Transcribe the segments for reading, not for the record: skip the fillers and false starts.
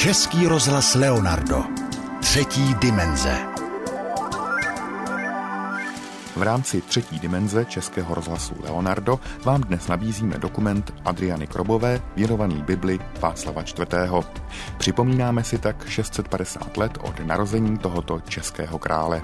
Český rozhlas Leonardo. Třetí dimenze. V rámci třetí dimenze Českého rozhlasu Leonardo vám dnes nabízíme dokument Adriany Krobové věnovaný Bibli Václava IV. Připomínáme si tak 650 let od narození tohoto českého krále.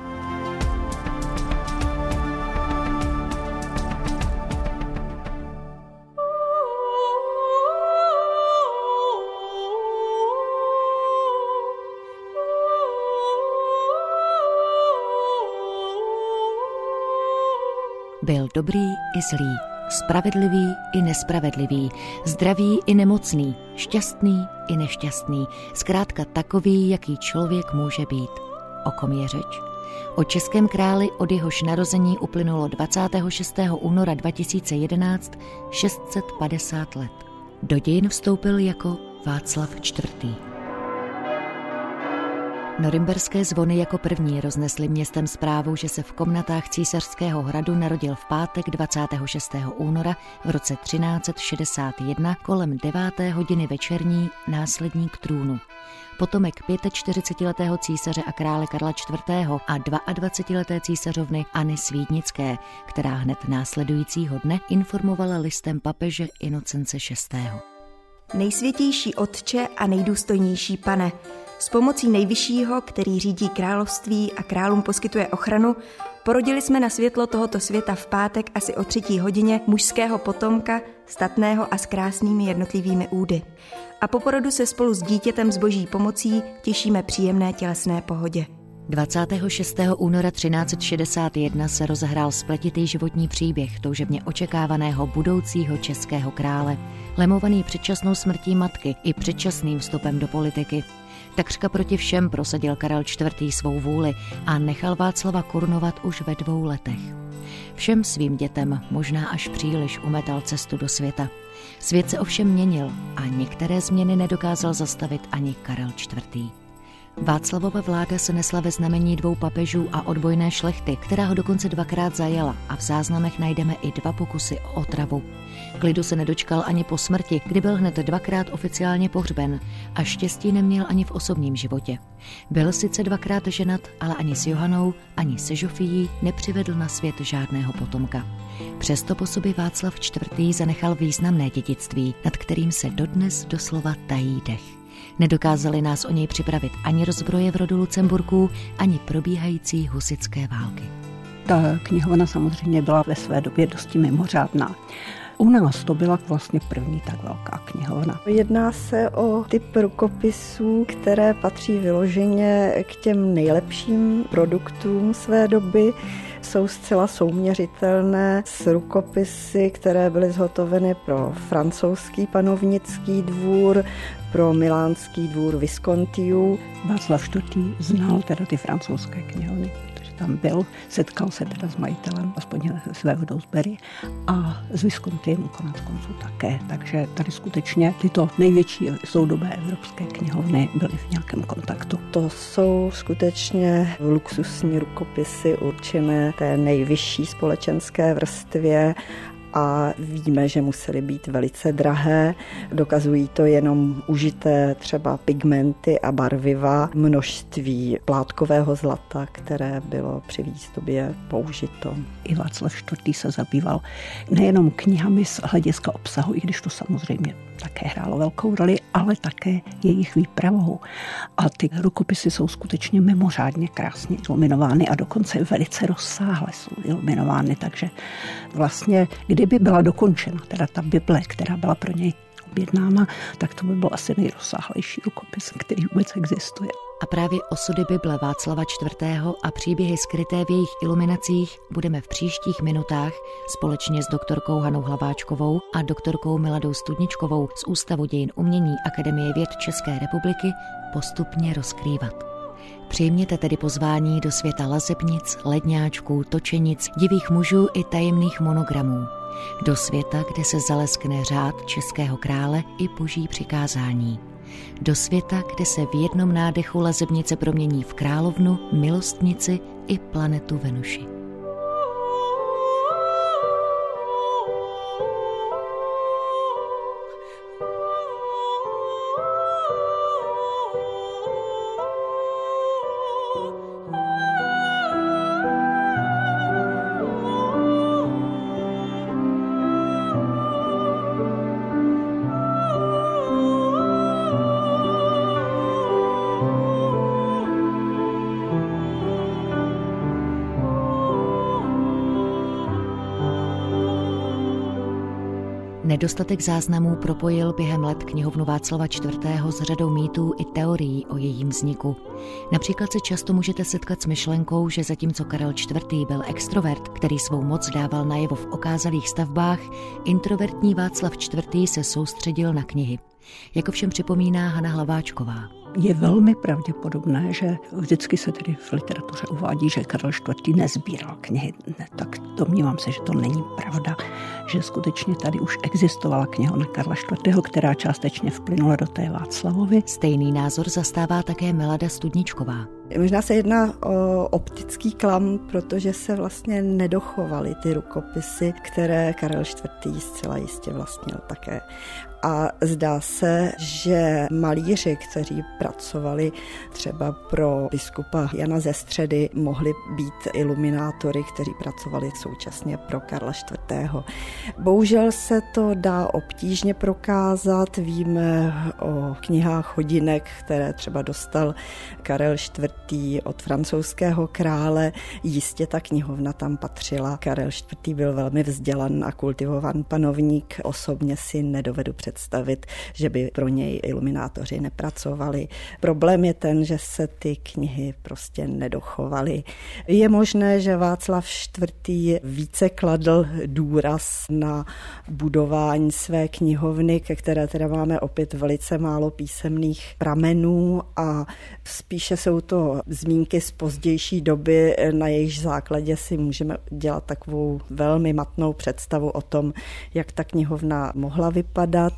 Byl dobrý i zlý, spravedlivý i nespravedlivý, zdravý i nemocný, šťastný i nešťastný, zkrátka takový, jaký člověk může být. O kom je řeč? O českém králi, od jehož narození uplynulo 26. února 2011 650 let. Do dějin vstoupil jako Václav IV. Norimberské zvony jako první roznesly městem zprávu, že se v komnatách Císařského hradu narodil v pátek 26. února v roce 1361 kolem 9. hodiny večerní následník trůnu. Potomek 45letého císaře a krále Karla IV. A 22leté císařovny Anny Svídnické, která hned následujícího dne informovala listem papeže Inocence VI. Nejsvětější Otče a nejdůstojnější Pane, s pomocí Nejvyššího, který řídí království a králům poskytuje ochranu, porodili jsme na světlo tohoto světa v pátek asi o 3. hodině mužského potomka, statného a s krásnými jednotlivými údy. A po porodu se spolu s dítětem s boží pomocí těšíme příjemné tělesné pohodě. 26. února 1361 se rozehrál spletitý životní příběh toužebně očekávaného budoucího českého krále, lemovaný předčasnou smrtí matky i předčasným vstupem do politiky. Takřka proti všem prosadil Karel IV. Svou vůli a nechal Václava korunovat už ve 2 letech. Všem svým dětem možná až příliš umetal cestu do světa. Svět se ovšem měnil a některé změny nedokázal zastavit ani Karel IV. Václavova vláda se nesla ve znamení 2 papežů a odbojné šlechty, která ho dokonce 2krát zajala, a v záznamech najdeme i 2 pokusy o otravu. Klidu se nedočkal ani po smrti, kdy byl hned 2krát oficiálně pohřben, a štěstí neměl ani v osobním životě. Byl sice 2krát ženat, ale ani s Johanou, ani se Žofií nepřivedl na svět žádného potomka. Přesto po sobě Václav IV. Zanechal významné dědictví, nad kterým se dodnes doslova tají dech. Nedokázali nás o něj připravit ani rozbroje v rodu Lucemburků, ani probíhající husitské války. Ta knihovna samozřejmě byla ve své době dosti mimořádná. U nás to byla vlastně první tak velká knihovna. Jedná se o typ rukopisů, které patří vyloženě k těm nejlepším produktům své doby. Jsou zcela souměřitelné s rukopisy, které byly zhotoveny pro francouzský panovnický dvůr, pro milánský dvůr Viscontiů. Václav IV. Znal teda ty francouzské knihovny, protože tam byl, setkal se teda s majitelem, aspoň s vévodou z Berry, a s Viscontiem konec konců také. Takže tady skutečně tyto největší soudobé evropské knihovny byly v nějakém kontaktu. To jsou skutečně luxusní rukopisy určené té nejvyšší společenské vrstvě, a víme, že musely být velice drahé. Dokazují to jenom užité třeba pigmenty a barviva, množství plátkového zlata, které bylo při výzdobě použito. I Václav IV. Se zabýval nejenom knihami z hlediska obsahu, i když to samozřejmě také hrálo velkou roli, ale také jejich výpravou. A ty rukopisy jsou skutečně mimořádně krásně iluminovány a dokonce velice rozsáhle jsou iluminovány, takže vlastně, kdyby byla dokončena teda ta Bible, která byla pro něj objednána, tak to by byl asi nejrozsáhlejší rukopis, který vůbec existuje. A právě osudy Bible Václava IV. A příběhy skryté v jejich iluminacích budeme v příštích minutách společně s doktorkou Hanou Hlaváčkovou a doktorkou Miladou Studničkovou z Ústavu dějin umění Akademie věd České republiky postupně rozkrývat. Přijměte tedy pozvání do světa lazebnic, ledňáčků, točenic, divých mužů i tajemných monogramů. Do světa, kde se zaleskne řád českého krále i boží přikázání. Do světa, kde se v jednom nádechu lazebnice promění v královnu, milostnici i planetu Venuši. Nedostatek záznamů propojil během let knihovnu Václava IV. S řadou mýtů i teorií o jejím vzniku. Například se často můžete setkat s myšlenkou, že zatímco Karel IV. Byl extrovert, který svou moc dával najevo v okázalých stavbách, introvertní Václav IV. Se soustředil na knihy. Jak ovšem připomíná Hana Hlaváčková. Je velmi pravděpodobné, že vždycky se tedy v literatuře uvádí, že Karel IV. Nezbíral knihy. Ne, tak domnívám se, že to není pravda, že skutečně tady už existovala knihovna Karla IV., která částečně vplynula do té Václavovy. Stejný názor zastává také Milada Studničková. Možná se jedná o optický klam, protože se vlastně nedochovaly ty rukopisy, které Karel IV. Zcela jistě vlastnil také. A zdá se, že malíři, kteří pracovali třeba pro biskupa Jana ze Středy, mohli být iluminátory, kteří pracovali současně pro Karla IV. Bohužel se to dá obtížně prokázat. Víme o knihách hodinek, které třeba dostal Karel IV. Od francouzského krále. Jistě ta knihovna tam patřila. Karel IV. Byl velmi vzdělan a kultivovaný panovník. Osobně si nedovedu představit, že by pro něj iluminátoři nepracovali. Problém je ten, že se ty knihy prostě nedochovaly. Je možné, že Václav IV. Více kladl důraz na budování své knihovny, ke které teda máme opět velice málo písemných pramenů a spíše jsou to zmínky z pozdější doby, na jejichž základě si můžeme dělat takovou velmi matnou představu o tom, jak ta knihovna mohla vypadat.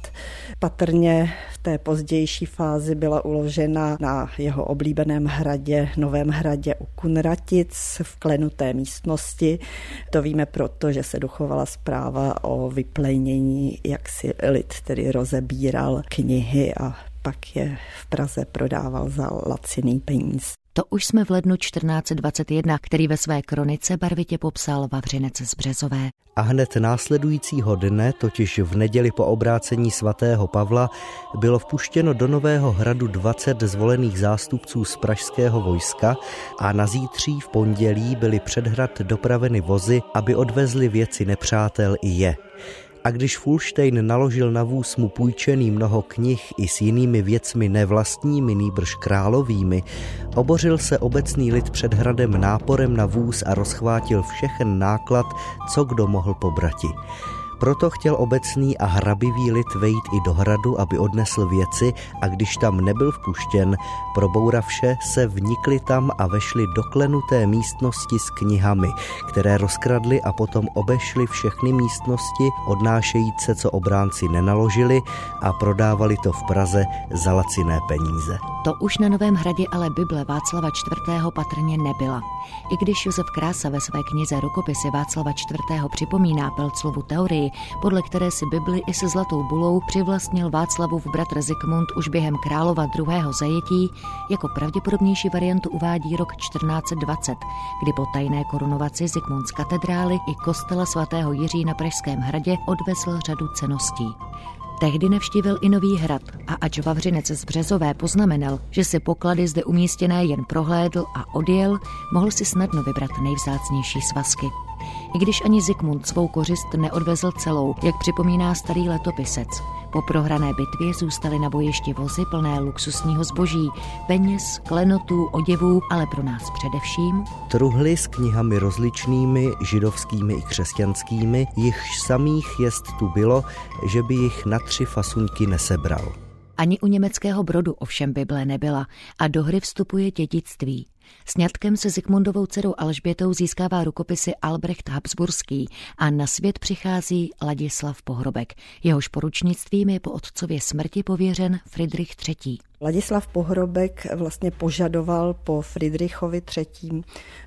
Patrně v té pozdější fázi byla uložena na jeho oblíbeném hradě, Novém hradě u Kunratic v klenuté místnosti. To víme proto, že se dochovala zpráva o vyplenění, jak si lid tedy rozebíral knihy a pak je v Praze prodával za laciný peníz. To už jsme v lednu 1421, který ve své kronice barvitě popsal Vavřinec z Březové. A hned následujícího dne, totiž v neděli po obrácení svatého Pavla, bylo vpuštěno do Nového hradu 20 zvolených zástupců z pražského vojska a na zítří v pondělí byly před hrad dopraveny vozy, aby odvezli věci nepřátel i je. A když Fulštejn naložil na vůz mu půjčený mnoho knih i s jinými věcmi nevlastními, nýbrž královými, obořil se obecný lid před hradem náporem na vůz a rozchvátil všechen náklad, co kdo mohl pobrati. Proto chtěl obecný a hrabivý lid vejít i do hradu, aby odnesl věci, a když tam nebyl vpuštěn, probouravše se vnikli tam a vešli do klenuté místnosti s knihami, které rozkradli a potom obešli všechny místnosti, odnášejíce, co obránci nenaložili, a prodávali to v Praze za laciné peníze. To už na Novém hradě ale Bible Václava IV. Patrně nebyla. I když Josef Krása ve své knize Rukopisy Václava IV. Připomíná Pelclovu teorii, podle které si Bibli i se zlatou bulou přivlastnil Václavův bratr Zikmund už během Králova druhého zajetí, jako pravděpodobnější variantu uvádí rok 1420, kdy po tajné korunovaci Zikmund z katedrály i kostela svatého Jiří na Pražském hradě odvezl řadu cenností. Tehdy navštívil i Nový hrad a ač Vavřinec z Březové poznamenal, že si poklady zde umístěné jen prohlédl a odjel, mohl si snadno vybrat nejvzácnější svazky. I když ani Zikmund svou kořist neodvezl celou, jak připomíná starý letopisec. Po prohrané bitvě zůstaly na bojišti vozy plné luxusního zboží, peněz, klenotů, oděvů, ale pro nás především truhly s knihami rozličnými, židovskými i křesťanskými, jichž samých jest tu bylo, že by jich na 3 fasuňky nesebral. Ani u německého Brodu ovšem Bible nebyla a do hry vstupuje dědictví. Sňatkem se Zikmundovou dcerou Alžbětou získává rukopisy Albrecht Habsburský a na svět přichází Ladislav Pohrobek. Jehož poručnictvím je po otcově smrti pověřen Fridrich III. Ladislav Pohrobek vlastně požadoval po Fridrichovi III.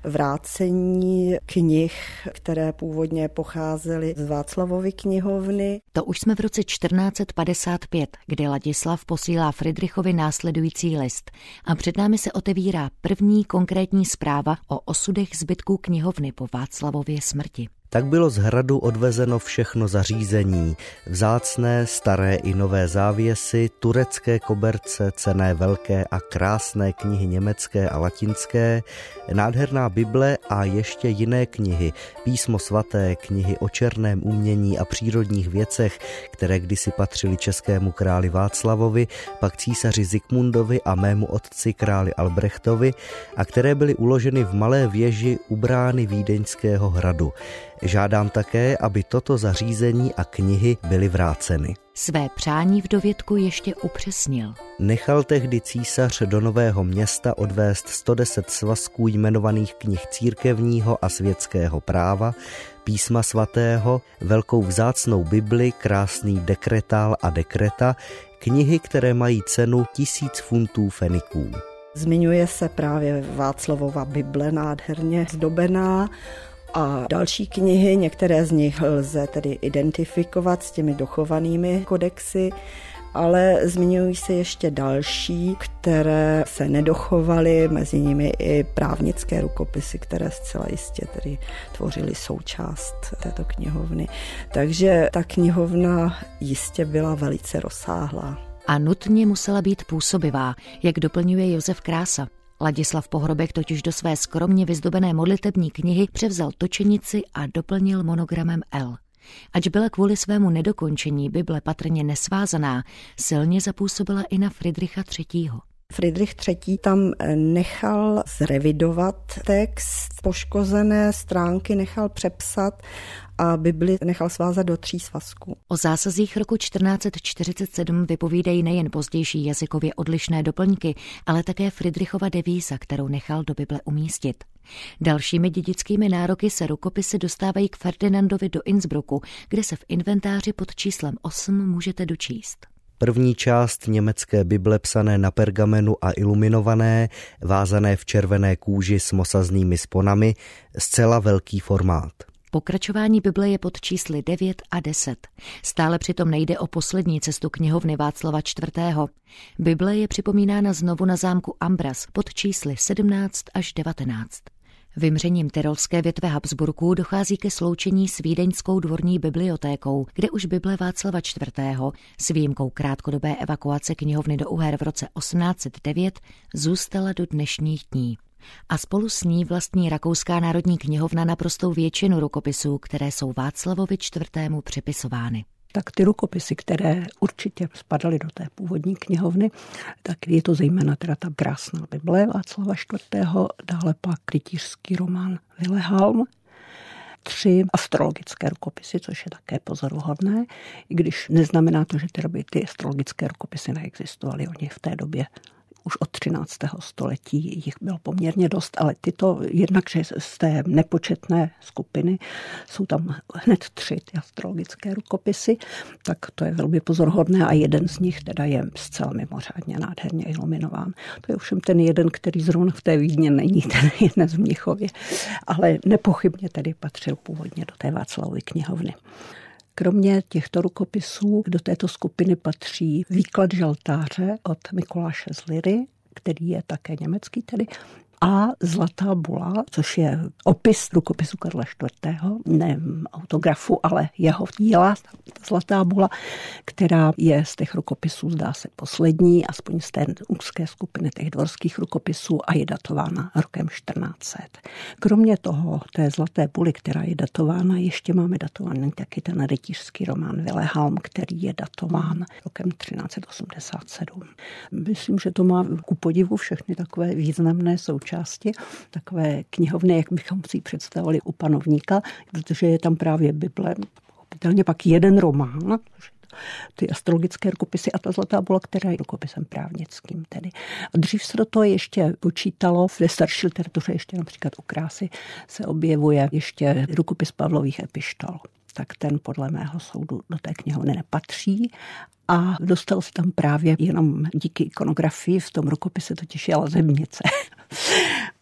Vrácení knih, které původně pocházely z Václavovy knihovny. To už jsme v roce 1455, kdy Ladislav posílá Fridrichovi následující list a před námi se otevírá první konkrétní zpráva o osudech zbytků knihovny po Václavově smrti. tak bylo z hradu odvezeno všechno zařízení, vzácné, staré i nové závěsy, turecké koberce, cenné velké a krásné knihy německé a latinské, nádherná Bible a ještě jiné knihy, písmo svaté, knihy o černém umění a přírodních věcech, které kdysi patřily českému králi Václavovi, pak císaři Zikmundovi a mému otci králi Albrechtovi a které byly uloženy v malé věži u brány vídeňského hradu. Žádám také, aby toto zařízení a knihy byly vráceny. Své přání v dovědku ještě upřesnil. Nechal tehdy císař do Nového Města odvést 110 svazků jmenovaných knih církevního a světského práva, písma svatého, velkou vzácnou Bibli, krásný dekretál a dekreta, knihy, které mají cenu 1000 funtů feniků. Zmiňuje se právě Václavova Bible nádherně zdobená a další knihy, některé z nich lze tedy identifikovat s těmi dochovanými kodexy, ale zmiňují se ještě další, které se nedochovaly, mezi nimi i právnické rukopisy, které zcela jistě tedy tvořily součást této knihovny. Takže ta knihovna jistě byla velice rozsáhlá. A nutně musela být působivá, jak doplňuje Josef Krása. Ladislav Pohrobek totiž do své skromně vyzdobené modlitební knihy převzal točenici a doplnil monogramem L. Ač byla kvůli svému nedokončení Bible patrně nesvázaná, silně zapůsobila i na Fridricha III. Fridrich III. Tam nechal zrevidovat text, poškozené stránky nechal přepsat a Bibli nechal svázat do 3 svazků. O zásazích roku 1447 vypovídají nejen pozdější jazykově odlišné doplňky, ale také Fridrichova devíza, kterou nechal do Bible umístit. Dalšími dědickými nároky se rukopisy dostávají k Ferdinandovi do Innsbrucku, kde se v inventáři pod číslem 8 můžete dočíst. První část německé Bible psané na pergamenu a iluminované, vázané v červené kůži s mosaznými sponami, zcela velký formát. Pokračování Bible je pod čísly 9 a 10. Stále přitom nejde o poslední cestu knihovny Václava IV. Bible je připomínána znovu na zámku Ambras pod čísly 17 až 19. Vymřením tyrolské větve Habsburků dochází ke sloučení s vídeňskou dvorní bibliotékou, kde už Bible Václava IV. S výjimkou krátkodobé evakuace knihovny do Uher v roce 1809 zůstala do dnešních dní. A spolu s ní vlastní Rakouská národní knihovna naprostou většinu rukopisů, které jsou Václavovi IV. Připisovány. Tak ty rukopisy, které určitě spadaly do té původní knihovny, tak je to zejména teda ta krásná Bible Václava IV., dále pak rytířský román Wilhelm, 3 astrologické rukopisy, což je také pozoruhodné, i když neznamená to, že ty astrologické rukopisy neexistovaly. Oni v té době už od 13. století jich bylo poměrně dost, ale tyto jednakže z té nepočetné skupiny jsou tam hned 3 ty astrologické rukopisy, tak to je velmi pozoruhodné a jeden z nich teda je zcela mimořádně nádherně iluminován. To je ovšem ten jeden, který zrovna v té Vídni není, ten jeden v Mnichově, ale nepochybně tedy patřil původně do té Václavovy knihovny. Kromě těchto rukopisů do této skupiny patří výklad žaltáře od Mikuláše z Liry, který je také německý tedy, a Zlatá bula, což je opis rukopisu Karla IV., ne autografu, ale jeho díla, Zlatá bula, která je z těch rukopisů, zdá se, poslední, aspoň z té úzké skupiny těch dvorských rukopisů a je datována rokem 1400. Kromě toho, té Zlaté buly, která je datována, ještě máme datovaný taky ten rytířský román Wilhelm, který je datován rokem 1387. Myslím, že to má ku podivu všechny takové významné součásti, takové knihovny, jak bychom si představili u panovníka, protože je tam právě Bible, pochopitelně pak jeden román, ty astrologické rukopisy a ta Zlatá bula, která je rukopisem právnickým tedy. A dřív se do toho ještě počítalo, v starší literatuře ještě například u Krásy se objevuje ještě rukopis Pavlových epištol. Tak ten podle mého soudu do té knihovny nepatří a dostal se tam právě jenom díky ikonografii, v tom rukopise totiž je lazebnice.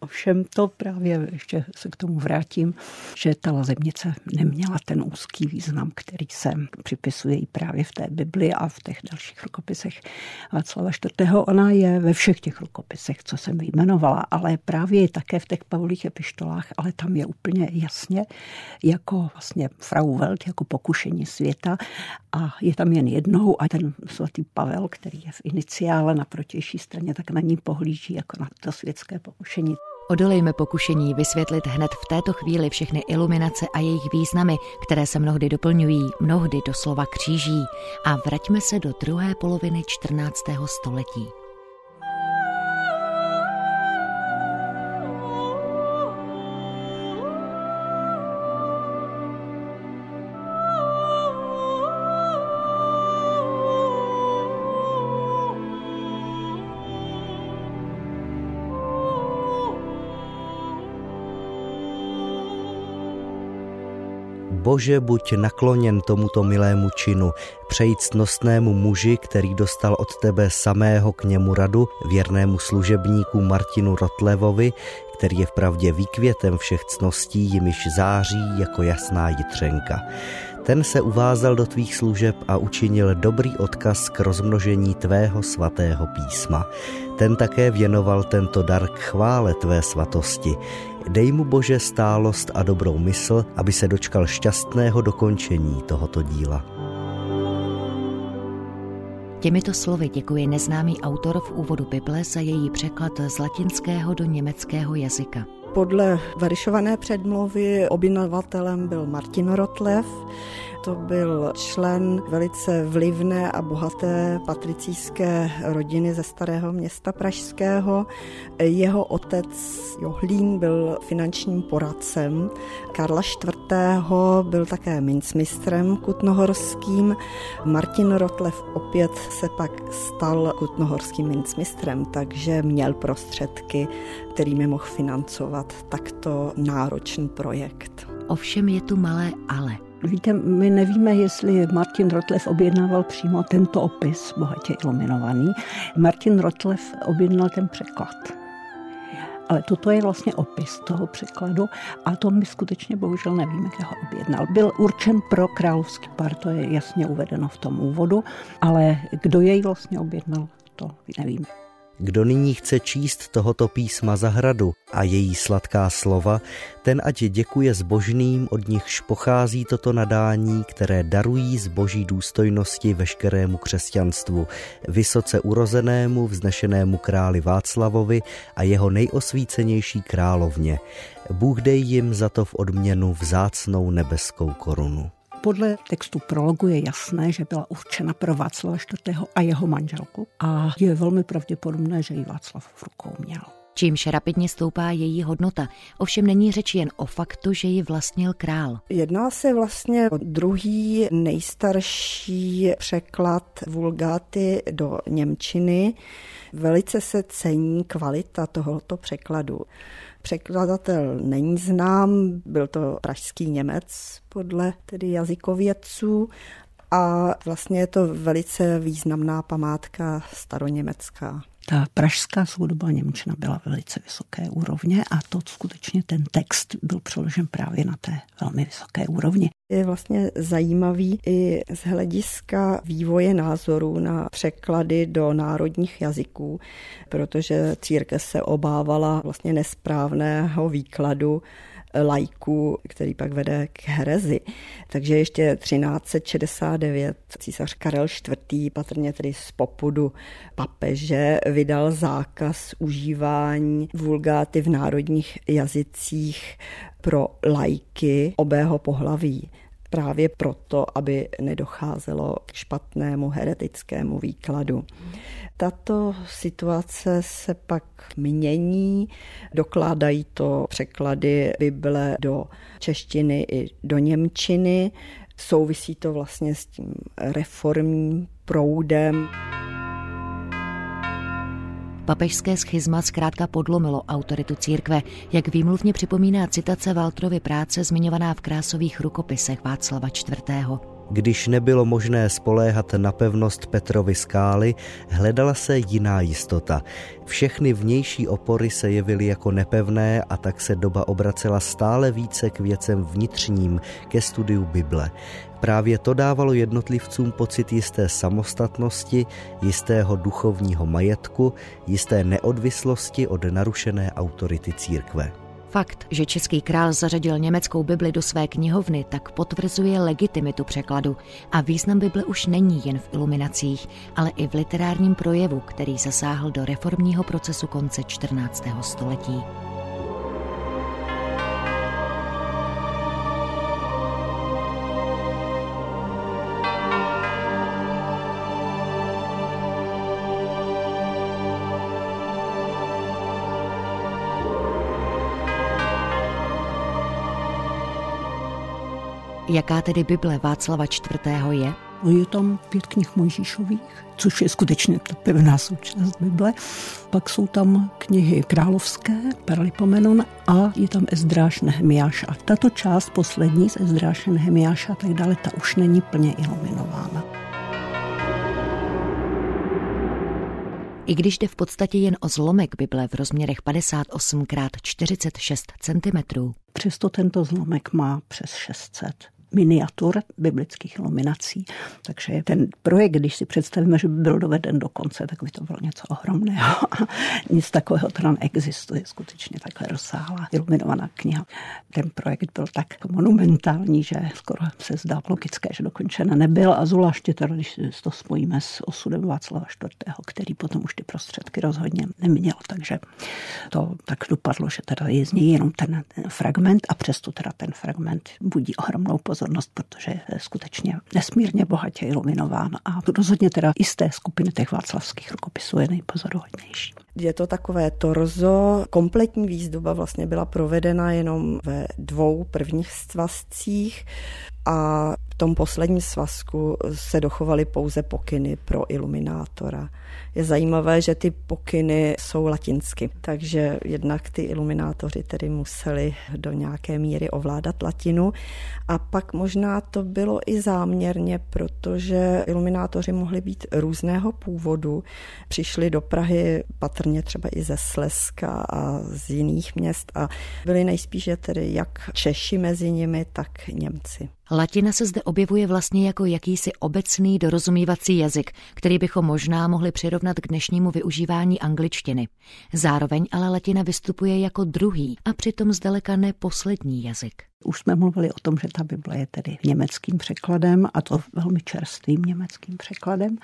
Ovšem to právě, ještě se k tomu vrátím, že ta lazebnice neměla ten úzký význam, který se připisuje i právě v té Bibli a v těch dalších rukopisech Václava IV. Ona je ve všech těch rukopisech, co jsem vyjmenovala, ale právě je také v těch Pavlových epištolách, ale tam je úplně jasně jako vlastně Frau Welt, jako pokušení světa a je tam jen jednou a ten svatý Pavel, který je v iniciále na protější straně, tak na ní pohlíží jako na to světské pokušení. Odolejme pokušení vysvětlit hned v této chvíli všechny iluminace a jejich významy, které se mnohdy doplňují, mnohdy doslova kříží, a vraťme se do druhé poloviny 14. století. Bože, buď nakloněn tomuto milému činu, přejít ctnostnému muži, který dostal od tebe samého k němu radu, věrnému služebníku Martinu Rotlevovi, který je vpravdě výkvětem všech ctností, jimiž září jako jasná jitřenka. Ten se uvázal do tvých služeb a učinil dobrý odkaz k rozmnožení tvého svatého písma. Ten také věnoval tento dar k chvále tvé svatosti. Dej mu, Bože, stálost a dobrou mysl, aby se dočkal šťastného dokončení tohoto díla. Těmito slovy děkuje neznámý autor v úvodu Bible za její překlad z latinského do německého jazyka. Podle veršované předmluvy objednavatelem byl Martin Rotlev. To byl člen velice vlivné a bohaté patricijské rodiny ze Starého Města pražského. Jeho otec Johlín byl finančním poradcem. Karla IV. Byl také mincmistrem kutnohorským. Martin Rotlev opět se pak stal kutnohorským mincmistrem, takže měl prostředky, kterými mohl financovat takto náročný projekt. Ovšem je tu malé ale. Víte, my nevíme, jestli Martin Rotlev objednával přímo tento opis, bohatě iluminovaný. Martin Rotlev objednal ten překlad. Ale toto je vlastně opis toho překladu a to my skutečně bohužel nevíme, kdo ho objednal. Byl určen pro královský pár, to je jasně uvedeno v tom úvodu, ale kdo jej vlastně objednal, to nevíme. Kdo nyní chce číst tohoto písma zahradu a její sladká slova, ten ať děkuje zbožným, od nichž pochází toto nadání, které darují z boží důstojnosti veškerému křesťanstvu, vysoce urozenému, vznešenému králi Václavovi a jeho nejosvícenější královně. Bůh dej jim za to v odměnu vzácnou nebeskou korunu. Podle textu prologu je jasné, že byla určena pro Václava IV. A jeho manželku a je velmi pravděpodobné, že ji Václav v rukou měl. Čímž rapidně stoupá její hodnota. Ovšem není řeč jen o faktu, že ji vlastnil král. Jedná se vlastně o druhý nejstarší překlad Vulgáty do němčiny. Velice se cení kvalita tohoto překladu. Překladatel není znám, byl to pražský Němec podle tedy jazykovědců a vlastně je to velice významná památka staroněmecká. Ta pražská soudobá němčina byla velice vysoké úrovně a to skutečně ten text byl přeložen právě na té velmi vysoké úrovni. Je vlastně zajímavý i z hlediska vývoje názorů na překlady do národních jazyků, protože církev se obávala vlastně nesprávného výkladu laiků, který pak vede k herezi. Takže ještě 1369 císař Karel IV. Patrně tedy z popudu papeže vydal zákaz užívání vulgáty v národních jazycích pro laiky obého pohlaví. Právě proto, aby nedocházelo k špatnému heretickému výkladu. Tato situace se pak mění, dokládají to překlady Bible do češtiny i do němčiny. Souvisí to vlastně s tím reformním proudem. Papežské schizma zkrátka podlomilo autoritu církve, jak výmluvně připomíná citace Walterovy práce zmiňovaná v krásových rukopisech Václava IV. Když nebylo možné spoléhat na pevnost Petrovy skály, hledala se jiná jistota. Všechny vnější opory se jevily jako nepevné a tak se doba obracela stále více k věcem vnitřním, ke studiu Bible. Právě to dávalo jednotlivcům pocit jisté samostatnosti, jistého duchovního majetku, jisté neodvislosti od narušené autority církve. Fakt, že český král zařadil německou Bibli do své knihovny, tak potvrzuje legitimitu překladu a význam Bible už není jen v iluminacích, ale i v literárním projevu, který zasáhl do reformního procesu konce 14. století. Jaká tedy Bible Václava IV. Je? Je tam 5 knih Mojžíšových, což je skutečně ta pevná součást Bible. Pak jsou tam knihy královské, Paralipomenon, a je tam Ezdráš, Nehemiáš. A tato část poslední z Ezdráše, Nehemiáša a tak dále, ta už není plně iluminována. I když jde v podstatě jen o zlomek Bible v rozměrech 58 x 46 cm. Přesto tento zlomek má přes 600 miniatur biblických iluminací. Takže ten projekt, když si představíme, že by byl doveden do konce, tak by to bylo něco ohromného. Nic takového teda neexistuje, skutečně takhle rozsáhlá iluminovaná kniha. Ten projekt byl tak monumentální, že skoro se zdá logické, že dokončen nebyl, a zvláště teda, když to spojíme s osudem Václava IV., který potom už ty prostředky rozhodně neměl. Takže to tak dopadlo, že teda je z něj jenom ten fragment, a přesto teda ten fragment budí ohromnou pozornost, protože je skutečně nesmírně bohatě iluminován a rozhodně teda i z té skupiny těch václavských rukopisů je nejpozoruhodnější. Je to takové torzo, kompletní výzdoba vlastně byla provedena jenom ve 2 prvních svazcích a v tom posledním svazku se dochovaly pouze pokyny pro iluminátora. Je zajímavé, že ty pokyny jsou latinsky, takže jednak ty iluminátoři tedy museli do nějaké míry ovládat latinu, a pak možná to bylo i záměrně, protože iluminátoři mohli být různého původu. Přišli do Prahy patrně třeba i ze Slezska a z jiných měst a byli nejspíše tedy jak Češi mezi nimi, tak Němci. Latina se zde objevuje vlastně jako jakýsi obecný dorozumívací jazyk, který bychom možná mohli přirovnat k dnešnímu využívání angličtiny. Zároveň ale latina vystupuje jako druhý a přitom zdaleka ne poslední jazyk. Už jsme mluvili o tom, že ta Bible je tedy německým překladem, a to velmi čerstvým německým překladem.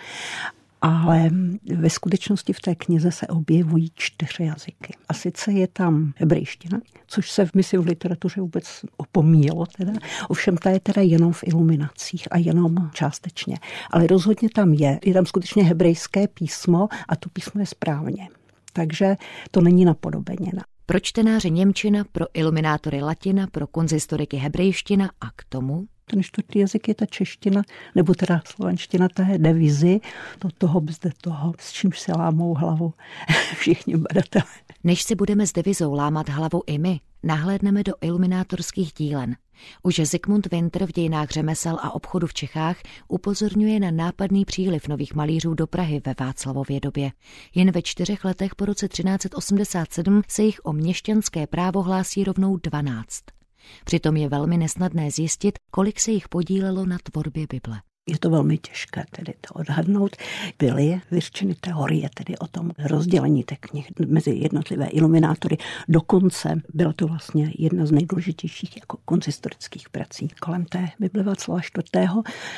Ale ve skutečnosti v té knize se objevují 4 jazyky. A sice je tam hebrejština, což se v misi v literatuře vůbec opomíjelo teda. Ovšem ta je teda jenom v iluminacích a jenom částečně. Ale rozhodně tam je tam skutečně hebrejské písmo a to písmo je správně. Takže to není napodobenina. Pro čtenáře němčina, pro iluminátory latina, pro konzistoriky hebrejština a k tomu ten 4. jazyk je ta čeština, nebo teda slovanština té devizy, toho bzde toho, s čímž si lámou hlavu všichni badatelé. Než si budeme s devizou lámat hlavu i my, nahlédneme do iluminátorských dílen. Už Zikmund Winter v Dějinách řemesel a obchodu v Čechách upozorňuje na nápadný příliv nových malířů do Prahy ve Václavově době. Jen ve 4 letech po roce 1387 se jich o měšťanské právo hlásí rovnou 12. Přitom je velmi nesnadné zjistit, kolik se jich podílelo na tvorbě Bible. Je to velmi těžké tedy to odhadnout. Byly vyřčeny teorie tedy o tom rozdělení těch knih mezi jednotlivé iluminátory. Dokonce byla to vlastně jedna z nejdůležitějších jako konzistorických prací kolem té Bible Václava IV.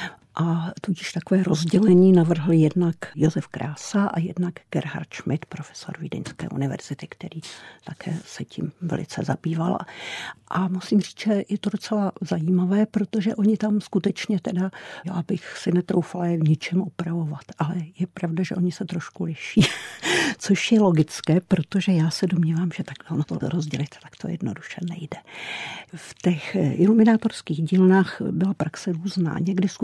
A tudíž takové rozdělení navrhl jednak Josef Krása a jednak Gerhard Schmidt, profesor Vídeňské univerzity, který také se tím velice zabýval. A musím říct, že je to docela zajímavé, protože oni tam skutečně teda, já bych si netroufala je v ničem opravovat, ale je pravda, že oni se trošku liší, což je logické, protože já se domnívám, že takhle ono to rozdělit, tak to jednoduše nejde. V těch iluminátorských dílnách byla praxe různá. Někdy skutečně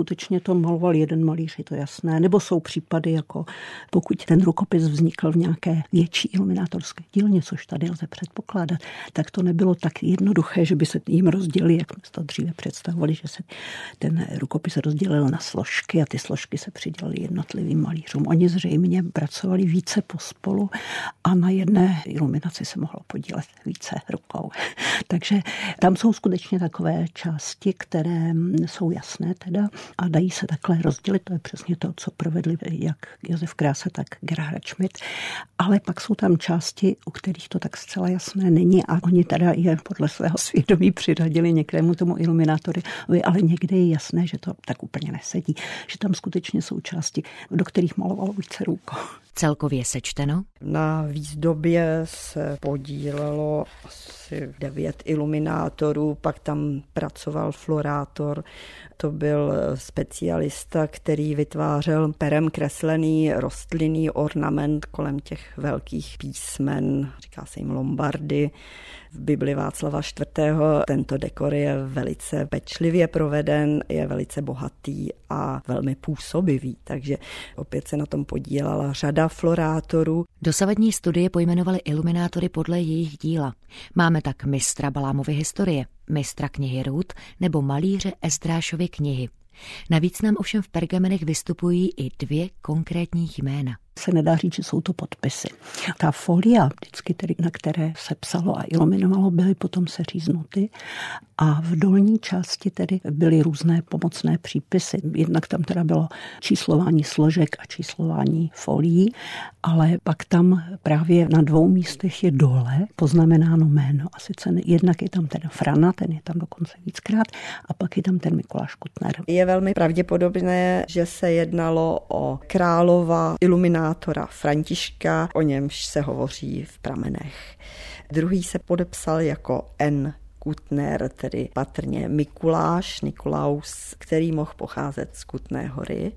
to maloval jeden malíř, je to jasné. Nebo jsou případy, jako pokud ten rukopis vznikl v nějaké větší iluminátorské dílně, což tady lze předpokládat, tak to nebylo tak jednoduché, že by se jim rozdělili, jak jsme to dříve představovali, že se ten rukopis rozdělil na složky a ty složky se přidělily jednotlivým malířům. Oni zřejmě pracovali více pospolu a na jedné iluminaci se mohlo podílet více rukou. Takže tam jsou skutečně takové části, které jsou jasné teda a dají se takhle rozdělit. To je přesně to, co provedli jak Josef Krása, tak Gerhard Schmidt. Ale pak jsou tam části, u kterých to tak zcela jasné není a oni teda je podle svého svědomí přiřadili některému tomu iluminátorovi, ale někde je jasné, že to tak úplně nesedí. Že tam skutečně jsou části, do kterých malovalo více rukou. Celkově sečteno? Na výzdobě se podílelo asi 9 iluminátorů, pak tam pracoval florátor, to byl specialista, který vytvářel perem kreslený rostlinný ornament kolem těch velkých písmen, říká se jim lombardy. V Bibli Václava IV. Tento dekor je velice pečlivě proveden, je velice bohatý a velmi působivý, takže opět se na tom podílala řada florátorů. Dosavadní studie pojmenovaly iluminátory podle jejich díla. Máme tak mistra Balámovy historie, mistra knihy Rud nebo malíře Ezdrášovy knihy. Navíc nám ovšem v pergamenech vystupují i 2 konkrétní jména. Se nedá říct, že jsou to podpisy. Ta folia, vždycky tedy, na které se psalo a iluminovalo, byly potom seříznuty a v dolní části tedy byly různé pomocné přípisy. Jednak tam teda bylo číslování složek a číslování folií, ale pak tam právě na 2 místech je dole poznamenáno jméno. A sice jednak je tam teda Frana, ten je tam dokonce víckrát, a pak je tam ten Mikuláš Kutner. Je velmi pravděpodobné, že se jednalo o králova iluminátora Františka, o němž se hovoří v pramenech. Druhý se podepsal jako N. Kutner, tedy patrně Mikuláš, Nikolaus, který mohl pocházet z Kutné Hory,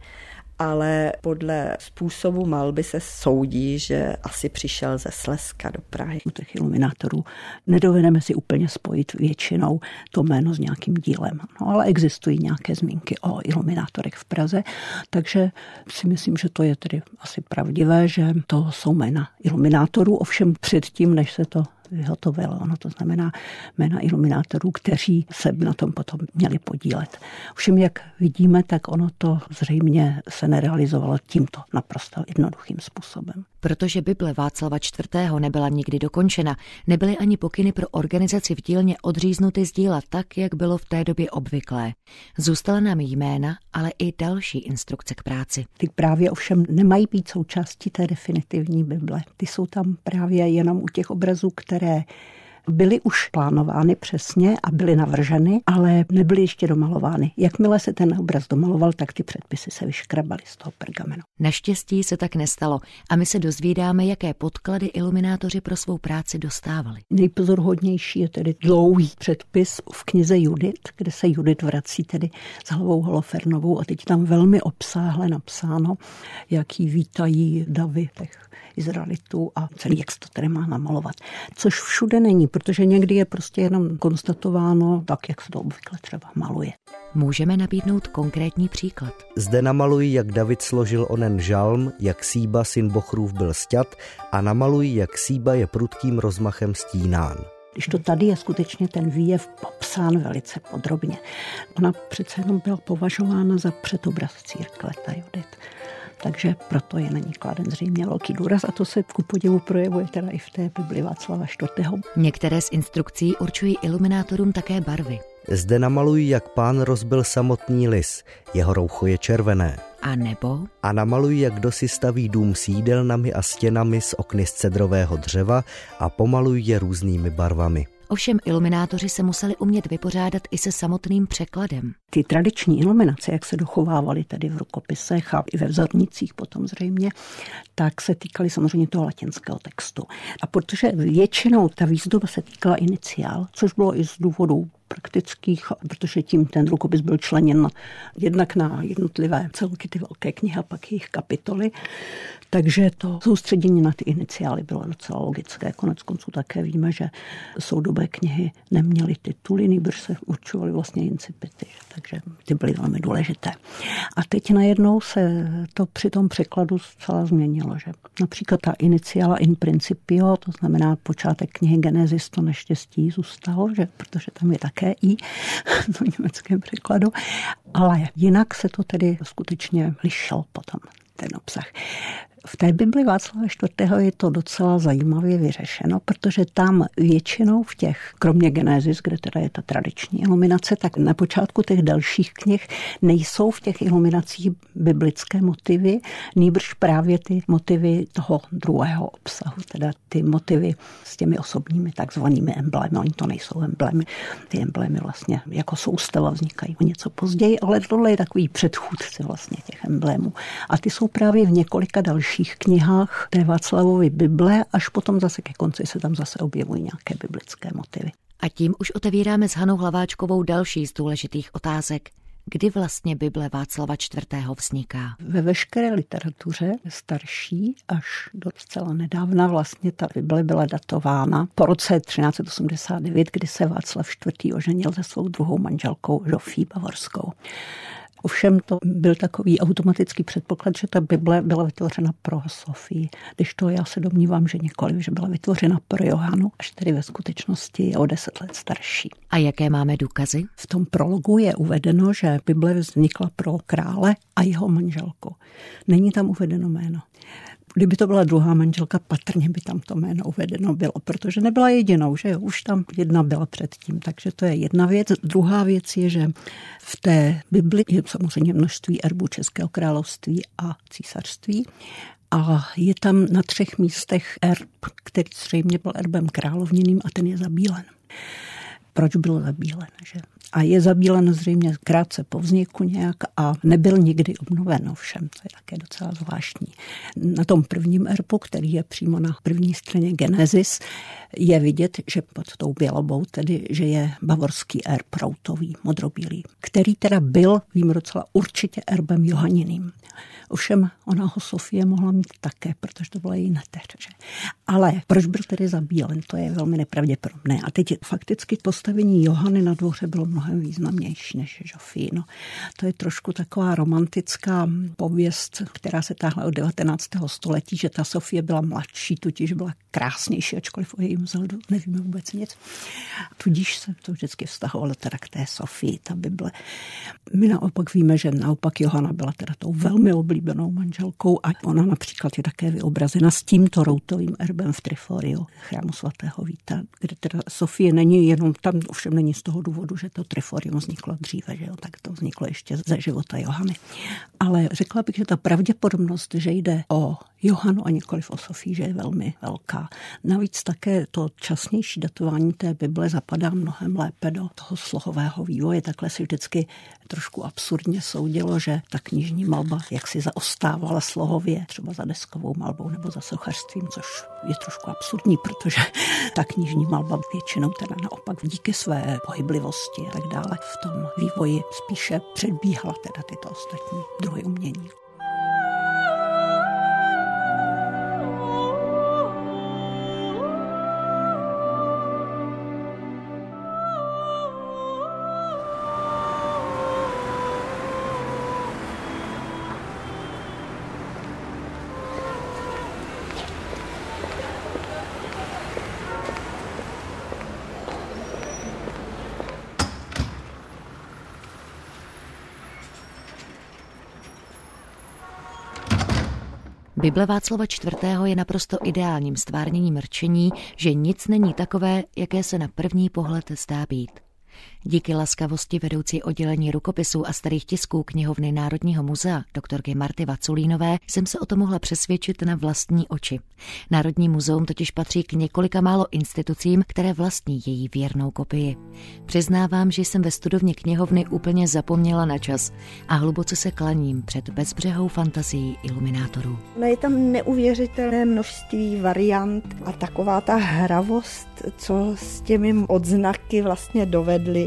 ale podle způsobu malby se soudí, že asi přišel ze Slezska do Prahy. U těch iluminátorů nedovedeme si úplně spojit většinou to jméno s nějakým dílem. No, ale existují nějaké zmínky o iluminátorech v Praze, takže si myslím, že to je tedy asi pravdivé, že to jsou jména iluminátorů, ovšem předtím, než se to vyhotovilo. Ono to znamená jména iluminátorů, kteří se na tom potom měli podílet. Všem, jak vidíme, tak ono to zřejmě se nerealizovalo tímto naprosto jednoduchým způsobem. Protože Bible Václava IV. Nebyla nikdy dokončena, nebyly ani pokyny pro organizaci v dílně odříznuty z díla tak, jak bylo v té době obvyklé. Zůstala nám jména, ale i další instrukce k práci. Ty právě ovšem nemají být součástí té definitivní Bible. Ty jsou tam právě jenom u těch obrazů, které byly už plánovány přesně a byly navrženy, ale nebyly ještě domalovány. Jakmile se ten obraz domaloval, tak ty předpisy se vyškrabaly z toho pergamenu. Naštěstí se tak nestalo a my se dozvídáme, jaké podklady iluminátoři pro svou práci dostávali. Nejpozoruhodnější je tedy dlouhý předpis v knize Judit, kde se Judit vrací tedy s hlavou Holofernovou a teď tam velmi obsáhle napsáno, jak jí vítají davy těch Izraelitů a celý, jak se to tedy má namalovat. Což všude není, protože někdy je prostě jenom konstatováno tak, jak se to obvykle třeba maluje. Můžeme nabídnout konkrétní příklad. Zde namalují, jak David složil onen žalm, jak Síba, syn Bochrův, byl sťat a namalují, jak Síba je prudkým rozmachem stínán. Když to tady je skutečně ten výjev popsán velice podrobně. Ona přece jenom byla považována za předobraz církve, ta Judit. Takže proto je na ní kladen zřejmě velký důraz a to se ku podivu projevuje teda i v té Bibli Václava IV. Některé z instrukcí určují iluminátorům také barvy. Zde namalují, jak Pán rozbil samotný lis, jeho roucho je červené. A namalují, jak kdo si staví dům s jídelnami a stěnami z okny z cedrového dřeva a pomalují je různými barvami. Ovšem iluminátoři se museli umět vypořádat i se samotným překladem. Ty tradiční iluminace, jak se dochovávaly tady v rukopisech a i ve vzornicích potom zřejmě, tak se týkaly samozřejmě toho latinského textu. A protože většinou ta výzdoba se týkala iniciál, což bylo i z důvodu praktických, protože tím ten rukopis byl členěn jednak na jednotlivé celky ty velké knihy a pak jejich kapitoly. Takže to soustředění na ty iniciály bylo docela logické. Konec konců také víme, že soudobé knihy neměly tituly, nýbrž se určovaly vlastně incipity, takže ty byly velmi důležité. A teď najednou se to při tom překladu zcela změnilo, že například ta iniciála in principio, to znamená počátek knihy Genesis, to neštěstí zůstalo, že, protože tam je také i v německém překladu, ale jinak se to tedy skutečně lišilo potom ten obsah. V té Bibli Václava IV. Je to docela zajímavě vyřešeno, protože tam většinou v těch, kromě Genesis, kde teda je ta tradiční iluminace, tak na počátku těch dalších knih nejsou v těch iluminacích biblické motivy, nýbrž právě ty motivy toho druhého obsahu, teda ty motivy s těmi osobními takzvanými emblémy. Oni to nejsou emblémy, ty emblémy vlastně jako soustava vznikají o něco později, ale tohle je takový předchůdce vlastně těch emblémů. A ty jsou právě v několika dalších knihách té Václavovy Bible, až potom zase ke konci se tam zase objevují nějaké biblické motivy. A tím už otevíráme s Hanou Hlaváčkovou další z důležitých otázek. Kdy vlastně Bible Václava IV. Vzniká? Ve veškeré literatuře starší až do zcela nedávna vlastně ta Bible byla datována po roce 1389, kdy se Václav IV. Oženil se svou druhou manželkou Žofí Bavorskou. Ovšem to byl takový automatický předpoklad, že ta Bible byla vytvořena pro Sofii, když to já se domnívám, že nikoliv, že byla vytvořena pro Johanu, až tedy ve skutečnosti je o 10 let starší. A jaké máme důkazy? V tom prologu je uvedeno, že Bible vznikla pro krále a jeho manželku. Není tam uvedeno jméno. Kdyby to byla druhá manželka, patrně by tam to jméno uvedeno bylo, protože nebyla jedinou, že jo, už tam jedna byla předtím, takže to je jedna věc. Druhá věc je, že v té Bibli je samozřejmě množství erbů Českého království a císařství a je tam na 3 místech erb, který zřejmě byl erbem královněným a ten je zabílen. Proč byl zabílen, že? A je zabílen zřejmě krátce po vzniku nějak a nebyl nikdy obnoven, ovšem, to je také docela zvláštní. Na tom prvním erbu, který je přímo na první straně Genesis, je vidět, že pod tou bělobou, tedy, že je bavorský erb routový, modrobílý, který teda byl, vím docela určitě erbem Johaniným. Ovšem ona ho Sofie mohla mít také, protože to byla její neteř. Ale proč byl tedy zabílen, to je velmi nepravděpodobné. A teď fakticky postavení Johany na dvoře bylo mnohem významnější než Žofii. No, to je trošku taková romantická pověst, která se táhla od 19. století, že ta Sofie byla mladší, tudíž byla krásnější, ačkoliv o jejím vzhledu nevíme vůbec nic. Tudíž se to vždycky vztahovalo teda k té Sofii, ta Bible. My naopak víme, že naopak Johana byla teda tou velmi oblíbenou manželkou a ona například je také vyobrazena s tímto routovým erbem v Triforiu, chrámu svatého Víta, kde teda Sofie není jenom, tam ovšem není z toho důvodu, že to Triforium vzniklo dříve, že jo, tak to vzniklo ještě ze života Johany. Ale řekla bych, že ta pravděpodobnost, že jde o Johanu a nikoliv o Sofii, že je velmi velká. Navíc také to časnější datování té Bible zapadá mnohem lépe do toho slohového vývoje. Takhle si vždycky trošku absurdně soudilo, že ta knižní malba jaksi zaostávala slohově, třeba za deskovou malbou nebo za sochařstvím, což je trošku absurdní, protože ta knižní malba většinou teda naopak díky své pohyblivosti a tak dále v tom vývoji spíše předbíhala teda tyto ostatní druhy umění. Bible Václava IV. Je naprosto ideálním stvárněním rčení, že nic není takové, jaké se na první pohled zdá být. Díky laskavosti vedoucí oddělení rukopisů a starých tisků knihovny Národního muzea doktorky Marty Vaculínové jsem se o to mohla přesvědčit na vlastní oči. Národní muzeum totiž patří k několika málo institucím, které vlastní její věrnou kopii. Přiznávám, že jsem ve studovně knihovny úplně zapomněla na čas a hluboce se klaním před bezbřehou fantazií iluminátorů. No, je tam neuvěřitelné množství variant a taková ta hravost, co s těmi odznaky vlastně dovedli,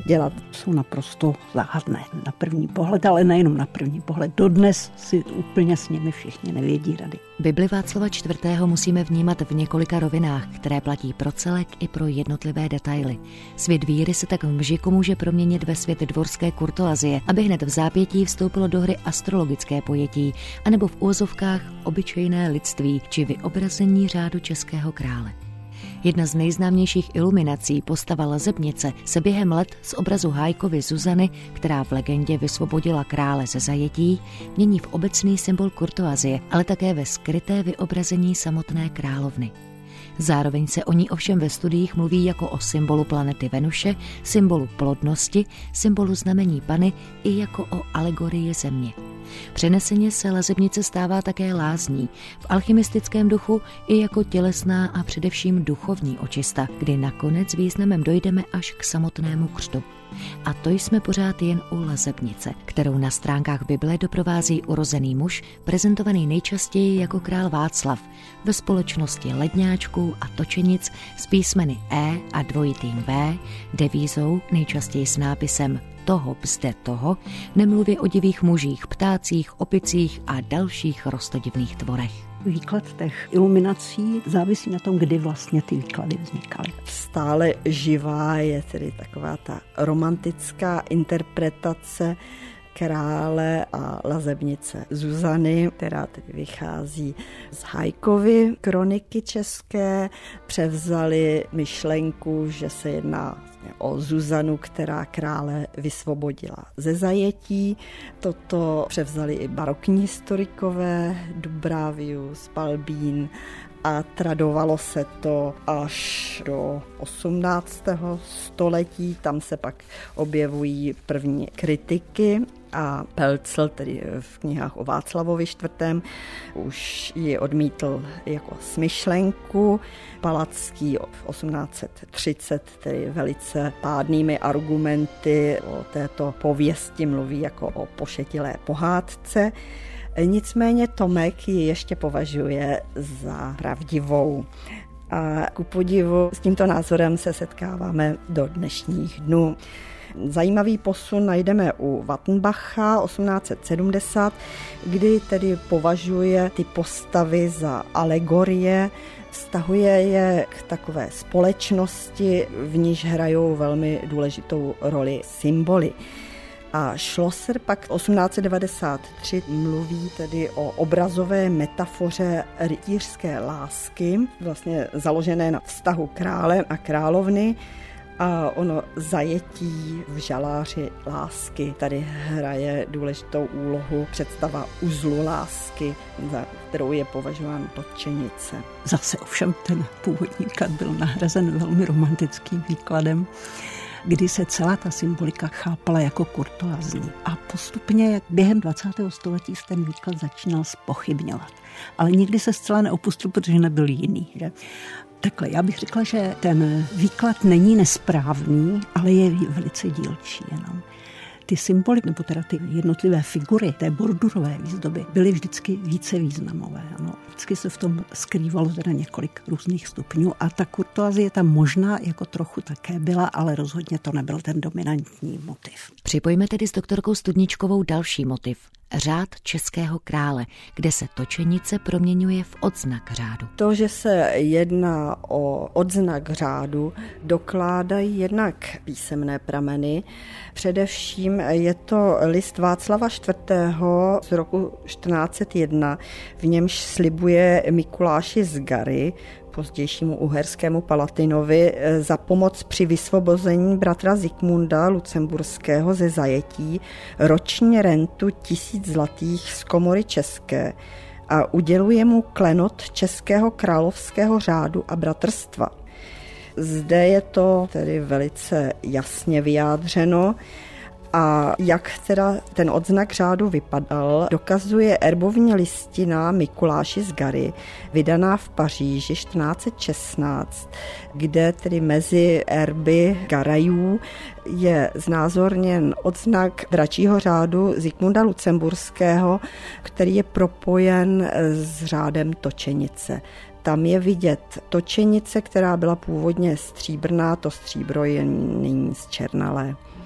mohli dělat. Jsou naprosto záhadné na první pohled, ale nejenom na první pohled. Dodnes si úplně s nimi všichni nevědí rady. Bibli Václava IV. Musíme vnímat v několika rovinách, které platí pro celek i pro jednotlivé detaily. Svět víry se tak v mžiku může proměnit ve svět dvorské kurtoazie, aby hned v zápětí vstoupilo do hry astrologické pojetí, anebo v úvozovkách obyčejné lidství či vyobrazení řádu českého krále. Jedna z nejznámějších iluminací, postava Lazebnice, se během let z obrazu Hájkovy Zuzany, která v legendě vysvobodila krále ze zajetí, mění v obecný symbol kurtoazie, ale také ve skryté vyobrazení samotné královny. Zároveň se o ní ovšem ve studiích mluví jako o symbolu planety Venuše, symbolu plodnosti, symbolu znamení Panny i jako o alegorii země. Přeneseně se Lazebnice stává také lázní, v alchymistickém duchu i jako tělesná a především duchovní očista, kdy nakonec významem dojdeme až k samotnému křtu. A to jsme pořád jen u Lazebnice, kterou na stránkách Bible doprovází urozený muž, prezentovaný nejčastěji jako král Václav, ve společnosti ledňáčků a točenic s písmeny E a dvojitým V, devízou nejčastěji s nápisem toho bzde toho, nemluvě o divých mužích, ptácích, opicích a dalších roztodivných tvorech. Výklad těch iluminací závisí na tom, kdy vlastně ty výklady vznikaly. Stále živá je tedy taková ta romantická interpretace krále a Lazebnice Zuzany, která tedy vychází z Hájkovy kroniky české. Převzali myšlenku, že se jedná o Zuzanu, která krále vysvobodila ze zajetí. Toto převzali i barokní historikové, Dubravius, Balbín, a tradovalo se to až do 18. století. Tam se pak objevují první kritiky a Pelcl, tedy v knihách o Václavovi IV., už ji odmítl jako smyšlenku. Palacký v 1830 tedy velice pádnými argumenty o této pověsti mluví jako o pošetilé pohádce. Nicméně Tomek ji ještě považuje za pravdivou. A ku podivu s tímto názorem se setkáváme do dnešních dnů. Zajímavý posun najdeme u Wattenbacha 1870, kdy tedy považuje ty postavy za alegorie, vztahuje je k takové společnosti, v níž hrajou velmi důležitou roli symboly. A Schlosser pak 1893 mluví tedy o obrazové metafoře rytířské lásky, vlastně založené na vztahu krále a královny, a ono zajetí v žaláři lásky tady hraje důležitou úlohu představa uzlu lásky, za kterou je považován točenice. Zase ovšem ten původní výklad byl nahrazen velmi romantickým výkladem, kdy se celá ta symbolika chápala jako kurtoazní. A postupně během 20. století se ten výklad začínal zpochybňovat. Ale nikdy se zcela neopustil, protože nebyl jiný. Že? Takhle, já bych řekla, že ten výklad není nesprávný, ale je velice dílčí jenom. Ty symboly, nebo teda ty jednotlivé figury té bordurové výzdoby byly vždycky více významové. Ano. Vždycky se v tom skrývalo teda několik různých stupňů a ta kurtoazie tam možná jako trochu také byla, ale rozhodně to nebyl ten dominantní motiv. Připojíme tedy s doktorkou Studničkovou další motiv. Řád českého krále, kde se točenice proměňuje v odznak řádu. To, že se jedná o odznak řádu, dokládají jednak písemné prameny. Především je to list Václava IV. Z roku 1401, v němž slibuje Mikuláši z Gary, pozdějšímu uherskému Palatinovi, za pomoc při vysvobození bratra Zikmunda Lucemburského ze zajetí roční rentu 1000 zlatých z komory české a uděluje mu klenot českého královského řádu a bratrstva. Zde je to tedy velice jasně vyjádřeno. A jak teda ten odznak řádu vypadal, dokazuje erbovní listina Mikuláši z Gary, vydaná v Paříži 1416, kde tedy mezi erby Garajů je znázorněn odznak dračího řádu Zikmunda Lucemburského, který je propojen s řádem točenice. Tam je vidět točenice, která byla původně stříbrná, to stříbro je nyní zčernalé.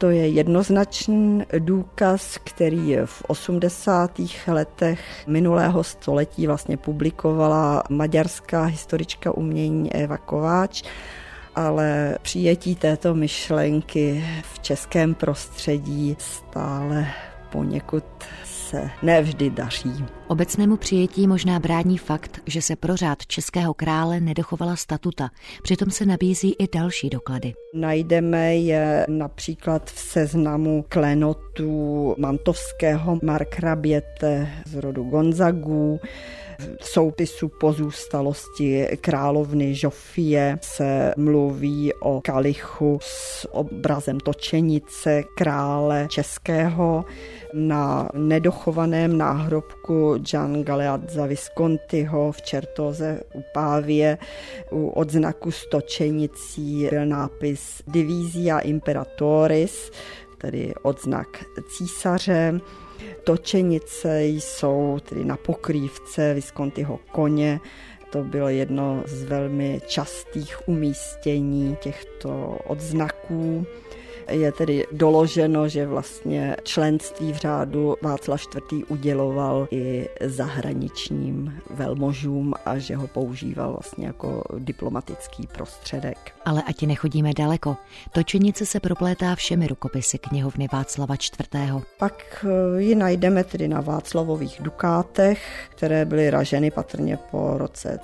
To je jednoznačný důkaz, který v 80. letech minulého století vlastně publikovala maďarská historička umění Eva Kováč, ale přijetí této myšlenky v českém prostředí stále poněkud se nevždy daří. Obecnému přijetí možná brání fakt, že se pro řád českého krále nedochovala statuta. Přitom se nabízí i další doklady. Najdeme je například v seznamu klenotů mantovského markraběte z rodu Gonzagů. V soupisu pozůstalosti královny Žofie se mluví o kalichu s obrazem točenice krále českého. Na nedochovaném náhrobku Gian Galeazza Viscontiho v Čertóze u Pávie u odznaku s točenicí byl nápis Divisia Imperatoris, tedy odznak císaře. Točenice jsou tedy na pokrývce Viscontiho koně. To bylo jedno z velmi častých umístění těchto odznaků. Je tedy doloženo, že vlastně členství v řádu Václav IV. Uděloval i zahraničním velmožům a že ho používal vlastně jako diplomatický prostředek. Ale ať nechodíme daleko. Točenice se proplétá všemi rukopisy knihovny Václava IV. Pak ji najdeme tedy na Václavových dukátech, které byly raženy patrně po roce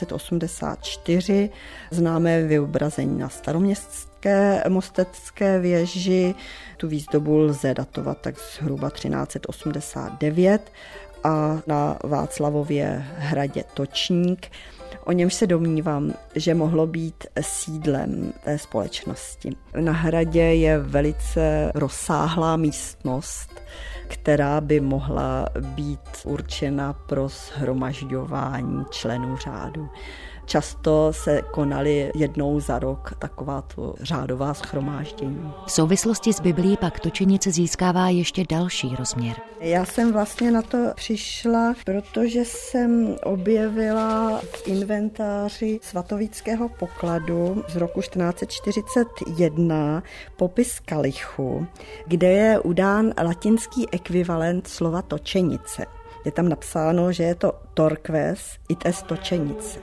1384. Známé vyobrazení na Staroměstské mostecké věži. Tu výzdobu lze datovat tak zhruba 1389 a na Václavově hradě Točník. O němž se domnívám, že mohlo být sídlem té společnosti. Na hradě je velice rozsáhlá místnost, která by mohla být určena pro shromažďování členů řádu. Často se konaly jednou za rok takováto řádová shromáždění. V souvislosti s Biblií pak točenice získává ještě další rozměr. Já jsem vlastně na to přišla, protože jsem objevila v inventáři svatovického pokladu z roku 1441 popis kalichu, kde je udán latinský ekvivalent slova točenice. Je tam napsáno, že je to torques it est točenice.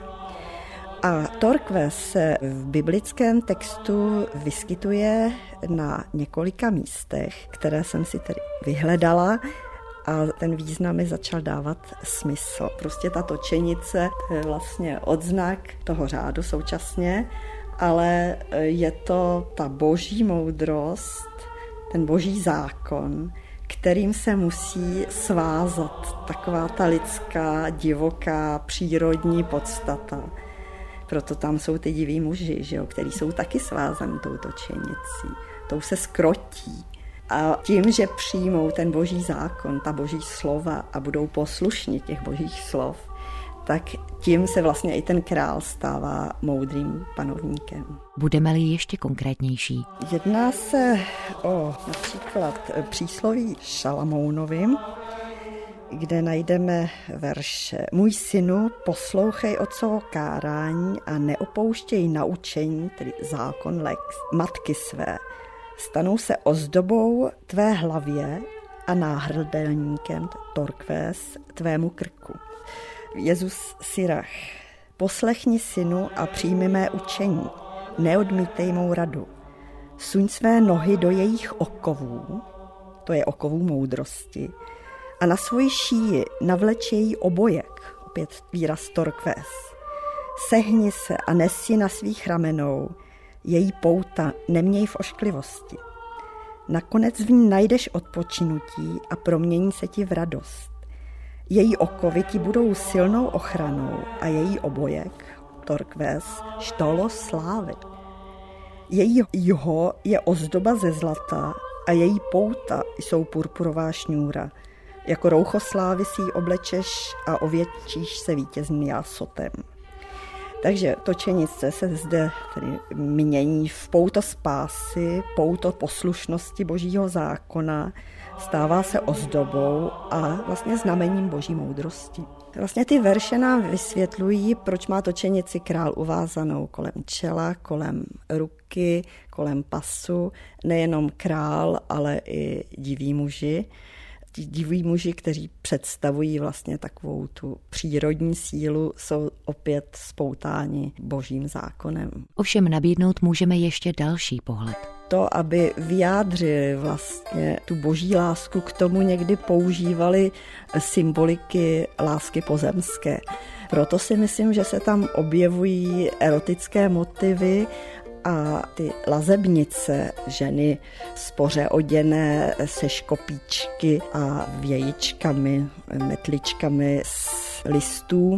A torques se v biblickém textu vyskytuje na několika místech, které jsem si tedy vyhledala a ten význam mi začal dávat smysl. Prostě ta točenice to je vlastně odznak toho řádu současně, ale je to ta boží moudrost, ten boží zákon, kterým se musí svázat taková ta lidská, divoká, přírodní podstata. Proto tam jsou ty diví muži, že jo, který jsou taky svázaný tou točenicí. Tou se skrotí. A tím, že přijmou ten boží zákon, ta boží slova a budou poslušní těch božích slov, tak tím se vlastně i ten král stává moudrým panovníkem. Budeme-li ještě konkrétnější? Jedná se o například přísloví Šalamounovým, kde najdeme verše. Můj synu, poslouchej otcovo kárání a neopouštěj naučení, tedy zákon lex, matky své. Stanou se ozdobou tvé hlavě a náhrdelníkem, torques, tvému krku. Jezus Sirach, poslechni synu a přijmi mé učení, neodmítej mou radu. Suň své nohy do jejich okovů, to je okovů moudrosti, a na svoji šíji navleč její obojek, opět výraz torques. Sehni se a nesi na svých ramenou, její pouta neměj v ošklivosti. Nakonec v ní najdeš odpočinutí a promění se ti v radost. Její okovy ti budou silnou ochranou a její obojek, torques, štolo slávy. Její juho je ozdoba ze zlata a její pouta jsou purpurová šňůra. Jako roucho slávy si ji oblečeš a ovětčíš se vítězným jásotem. Takže točenice se zde tedy mění v pouto spásy, pouto poslušnosti božího zákona, stává se ozdobou a vlastně znamením boží moudrosti. Vlastně ty verše nám vysvětlují, proč má točenici král uvázanou kolem čela, kolem ruky, kolem pasu. Nejenom král, ale i diví muži. Ti diví muži, kteří představují vlastně takovou tu přírodní sílu, jsou opět spoutáni božím zákonem. Ovšem nabídnout můžeme ještě další pohled. To, aby vyjádřili vlastně tu boží lásku, k tomu někdy používali symboliky lásky pozemské. Proto si myslím, že se tam objevují erotické motivy a ty lazebnice, ženy spoře oděné se škopíčky a vějičkami, metličkami z listů,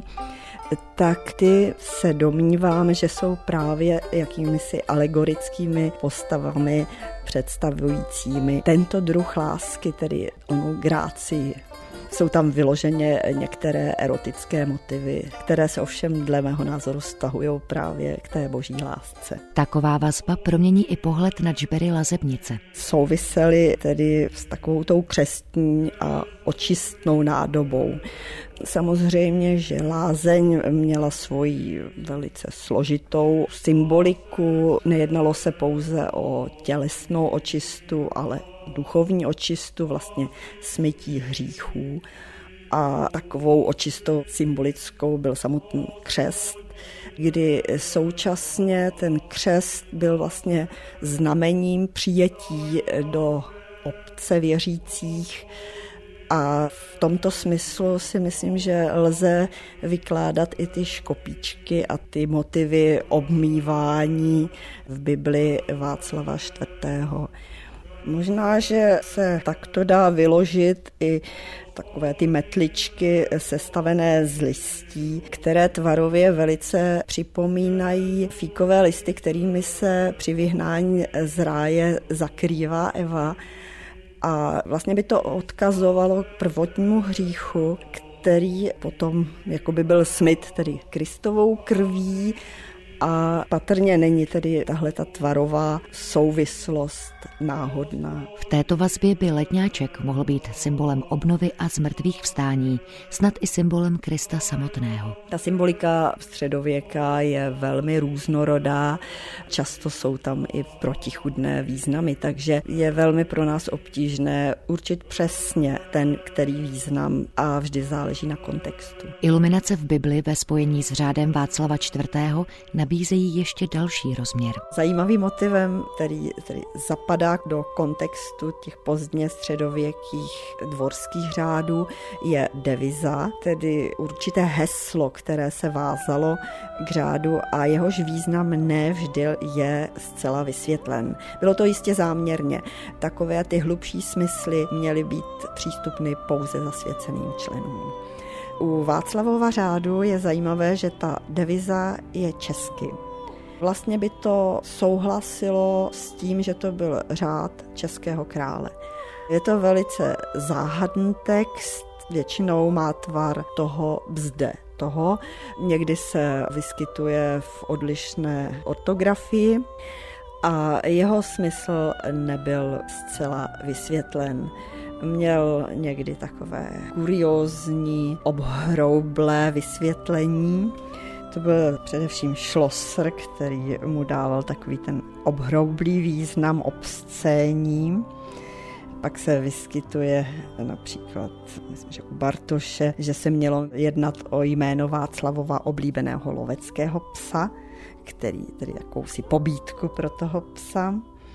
tak ty se domnívám, že jsou právě jakýmisi alegorickými postavami představujícími tento druh lásky, tedy onu grácii. Jsou tam vyloženě některé erotické motivy, které se ovšem dle mého názoru vztahují právě k té boží lásce. Taková vazba promění i pohled na džbery lazebnice. Souvisely tedy s takovou tou křestní a očistnou nádobou. Samozřejmě, že lázeň měla svoji velice složitou symboliku. Nejednalo se pouze o tělesnou očistu, ale duchovní očistu, vlastně smytí hříchů. A takovou očistou symbolickou byl samotný křest, kdy současně ten křest byl vlastně znamením přijetí do obce věřících. A v tomto smyslu si myslím, že lze vykládat i ty škopíčky a ty motivy obmývání v Bibli Václava IV. Možná, že se takto dá vyložit i takové ty metličky sestavené z listí, které tvarově velice připomínají fíkové listy, kterými se při vyhnání z ráje zakrývá Eva. A vlastně by to odkazovalo k prvotnímu hříchu, který potom jakoby byl smyt tedy Kristovou krví, a patrně není tedy tahle ta tvarová souvislost náhodná. V této vazbě by ledňáček mohl být symbolem obnovy a zmrtvých vstání, snad i symbolem Krista samotného. Ta symbolika středověká je velmi různorodá, často jsou tam i protichůdné významy, takže je velmi pro nás obtížné určit přesně ten, který význam, a vždy záleží na kontextu. Iluminace v Bibli ve spojení s řádem Václava IV. Nabízejí ještě další rozměr. Zajímavým motivem, který zapadá do kontextu těch pozdně středověkých dvorských řádů, je deviza, tedy určité heslo, které se vázalo k řádu a jehož význam nevždy je zcela vysvětlen. Bylo to jistě záměrně. Takové ty hlubší smysly měly být přístupny pouze zasvěceným členům. U Václavova řádu je zajímavé, že ta deviza je česky. Vlastně by to souhlasilo s tím, že to byl řád českého krále. Je to velice záhadný text, většinou má tvar toho bzde. Někdy se vyskytuje v odlišné ortografii a jeho smysl nebyl zcela vysvětlen. Měl někdy takové kuriózní, obhroublé vysvětlení. To byl především Schlosser, který mu dával takový ten obhroublý význam obscénní. Pak se vyskytuje například, myslím, že u Bartoše, že se mělo jednat o jméno Václavova oblíbeného loveckého psa, který tedy jakousi pobídku pro toho psa.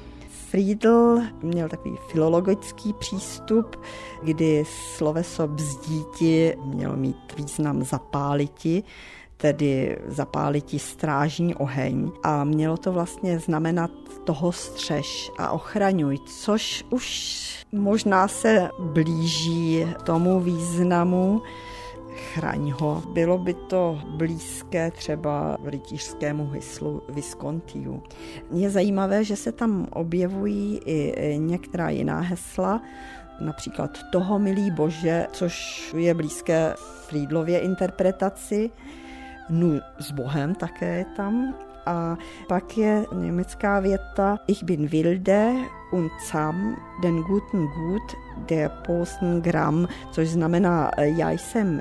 Friedl měl takový filologický přístup, kdy sloveso bzdíti mělo mít význam zapáliti, tedy zapáliti strážní oheň, a mělo to vlastně znamenat toho střež a ochraňuj, což už možná se blíží tomu významu chraň ho. Bylo by to blízké třeba rytířskému hyslu Viscontiu. Je zajímavé, že se tam objevují i některá jiná hesla, například toho milý Bože, což je blízké Friedlově interpretaci. Nu s Bohem také je tam. A pak je německá věta Ich bin wilde und zahm, den guten gut, der Posen gram, což znamená já jsem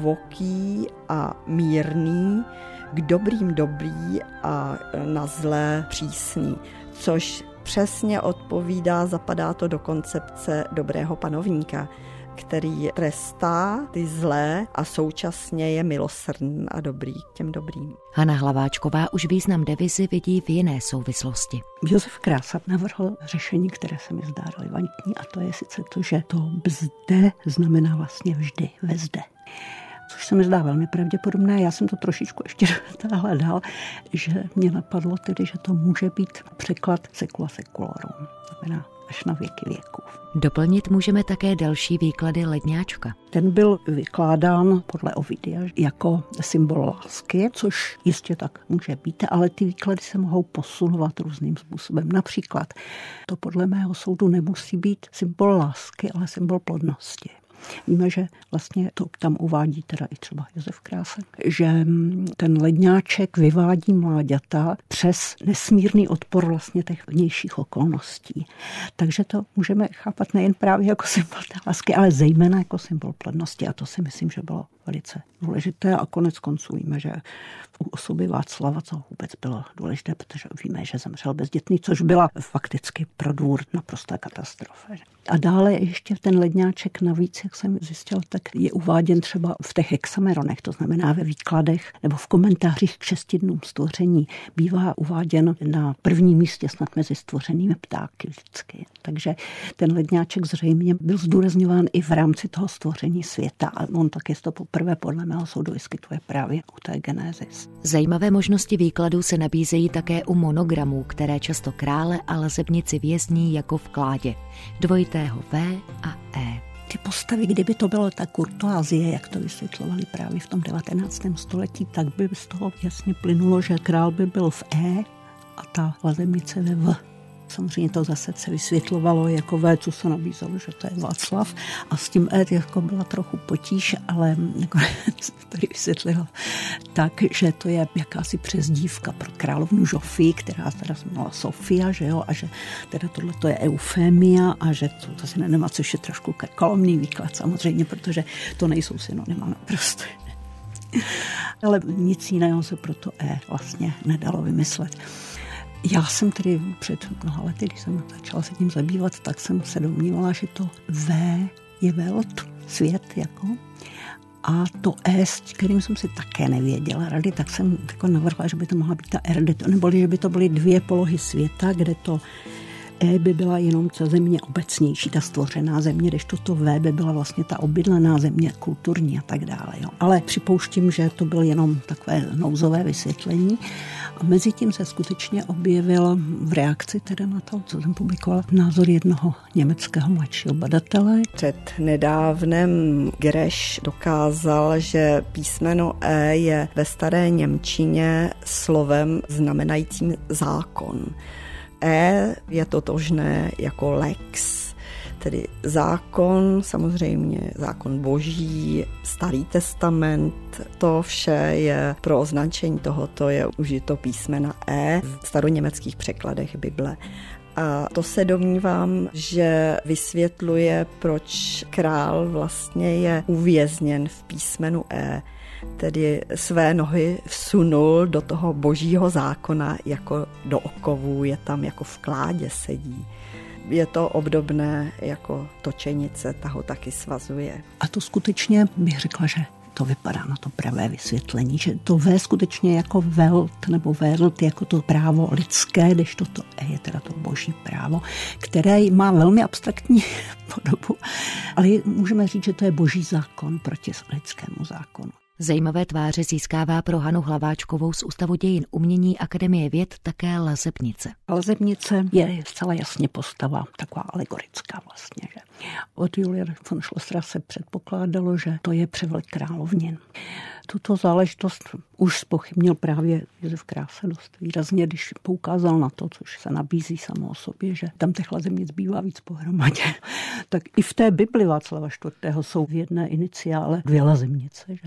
divoký a mírný, k dobrým dobrý a na zlé přísný, což přesně odpovídá, zapadá to do koncepce dobrého panovníka, který trestá ty zlé a současně je milosrdný a dobrý k těm dobrým. Hana Hlaváčková už význam devizy vidí v jiné souvislosti. Josef Krása navrhl řešení, které se mi zdá relevantní, a to je sice to, že to bzde znamená vlastně vždy ve zde. Což se mi zdá velmi pravděpodobné. Já jsem to trošičku ještě hledal, že mě napadlo tedy, že to může být překlad secula seculorum, znamená až na věky věků. Doplnit můžeme také další výklady ledňáčka. Ten byl vykládán podle Ovidia jako symbol lásky, což jistě tak může být, ale ty výklady se mohou posunovat různým způsobem. Například to podle mého soudu nemusí být symbol lásky, ale symbol plodnosti. Víme, že vlastně to tam uvádí teda i třeba Josef Krása, že ten ledňáček vyvádí mláďata přes nesmírný odpor vlastně těch vnějších okolností. Takže to můžeme chápat nejen právě jako symbol té lásky, ale zejména jako symbol plodnosti. A to si myslím, že bylo velice důležité a konec konců víme, že u osoby Václava to vůbec bylo důležité, protože víme, že zemřel bezdětný, což byla fakticky pro dvůr naprostá katastrofa. A dále ještě ten ledňáček navíc, jak jsem zjistil, tak je uváděn třeba v těch hexameronech, to znamená ve výkladech nebo v komentářích k 6 dnům stvoření. Bývá uváděn na prvním místě snad mezi stvořenými ptáky vždycky. Takže ten ledňáček zřejmě byl zdůrazňován i v rámci toho stvoření světa a on taky to poprvé podle mého soudu vyskytuje právě u té Genesis. Zajímavé možnosti výkladů se nabízejí také u monogramů, které často krále a lazebnici vězní jako v kládě. Dvojitého V a E. Ty postavy, kdyby to bylo ta kurtoázie, jak to vysvětlovali právě v tom 19. století, tak by z toho jasně plynulo, že král by byl v E a ta lazebnice ve V. Samozřejmě to zase se vysvětlovalo jako V, co se nabízelo, že to je Václav. A s tím E jako byla trochu potíž, ale nakonec tady vysvětlila tak, že to je jakási přezdívka pro královnu Žofii, která teda se jmenovala Sofia, že jo, a že teda tohle to je Eufémia a že to si nemá, což je trošku kolomný výklad samozřejmě, protože to nejsou synonyma naprosto. Ale nic jiného se pro to E vlastně nedalo vymyslet. Já jsem tedy před mnoha lety, když jsem začala se tím zabývat, tak jsem se domnívala, že to V je Welt, svět jako. A to E, s kterým jsem si také nevěděla rady, tak jsem jako navrhla, že by to mohla být ta R, nebo že by to byly 2 polohy světa, kde to E by byla jenom ta země obecnější, ta stvořená země, když to V by byla vlastně ta obydlená země, kulturní a tak dále. Jo. Ale připouštím, že to bylo jenom takové nouzové vysvětlení. A mezi tím se skutečně objevil v reakci teda na to, co jsem publikovala, názor jednoho německého mladšího badatele. Před nedávnem Greš dokázal, že písmeno E je ve staré němčině slovem znamenajícím zákon. E je totožné jako lex, tedy zákon, samozřejmě zákon boží, Starý testament, to vše je pro označení tohoto je užito písmena E v staroněmeckých překladech Bible. A to se domnívám, že vysvětluje, proč král vlastně je uvězněn v písmenu E, tedy své nohy vsunul do toho božího zákona jako do okovů, je tam jako v kládě sedí. Je to obdobné jako točenice, ta ho taky svazuje. A to skutečně bych řekla, že to vypadá na to pravé vysvětlení, že to V skutečně jako Welt nebo Welt jako to právo lidské, když toto E je teda to boží právo, které má velmi abstraktní podobu, ale můžeme říct, že to je boží zákon proti lidskému zákonu. Zajímavé tváře získává pro Hanu Hlaváčkovou z Ústavu dějin umění Akademie věd také lazebnice. Lazebnice je zcela jasně postava, taková alegorická vlastně. Že? Od Julia von Schlossera se předpokládalo, že to je převlet královnin. Tuto záležitost už zpochybnil právě Josef Krása dost výrazně, když poukázal na to, což se nabízí samo o sobě, že tam těch lazebnic bývá víc pohromadě. Tak i v té Bibli Václava IV. Jsou v jedné iniciále 2 lazebnice. Že?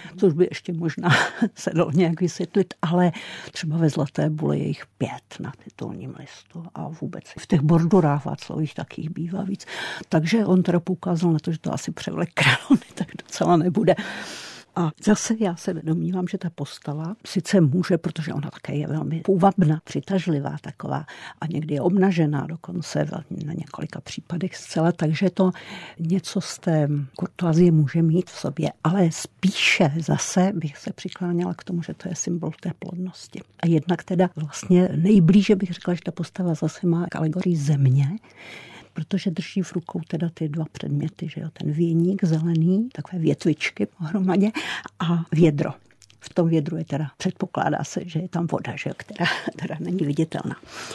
což by ještě možná se dalo nějak vysvětlit, ale třeba ve Zlaté bule je jich 5 na titulním listu a vůbec v těch bordurách Václavých taky bývá víc. Takže on teda poukázal na to, že to asi převlek královny tak docela nebude. A zase já se domnívám, že ta postava sice může, protože ona také je velmi půvabná, přitažlivá taková a někdy je obnažená dokonce na několika případech zcela, takže to něco z té kurtoazie může mít v sobě, ale spíše zase bych se přikláněla k tomu, že to je symbol té plodnosti. A jednak teda vlastně nejblíže bych řekla, že ta postava zase má alegorii země, protože drží v rukou teda ty 2 předměty, že jo, ten věník zelený, takové větvičky pohromadě a vědro. V tom vědru je teda, předpokládá se, že je tam voda, že jo, která teda není viditelná.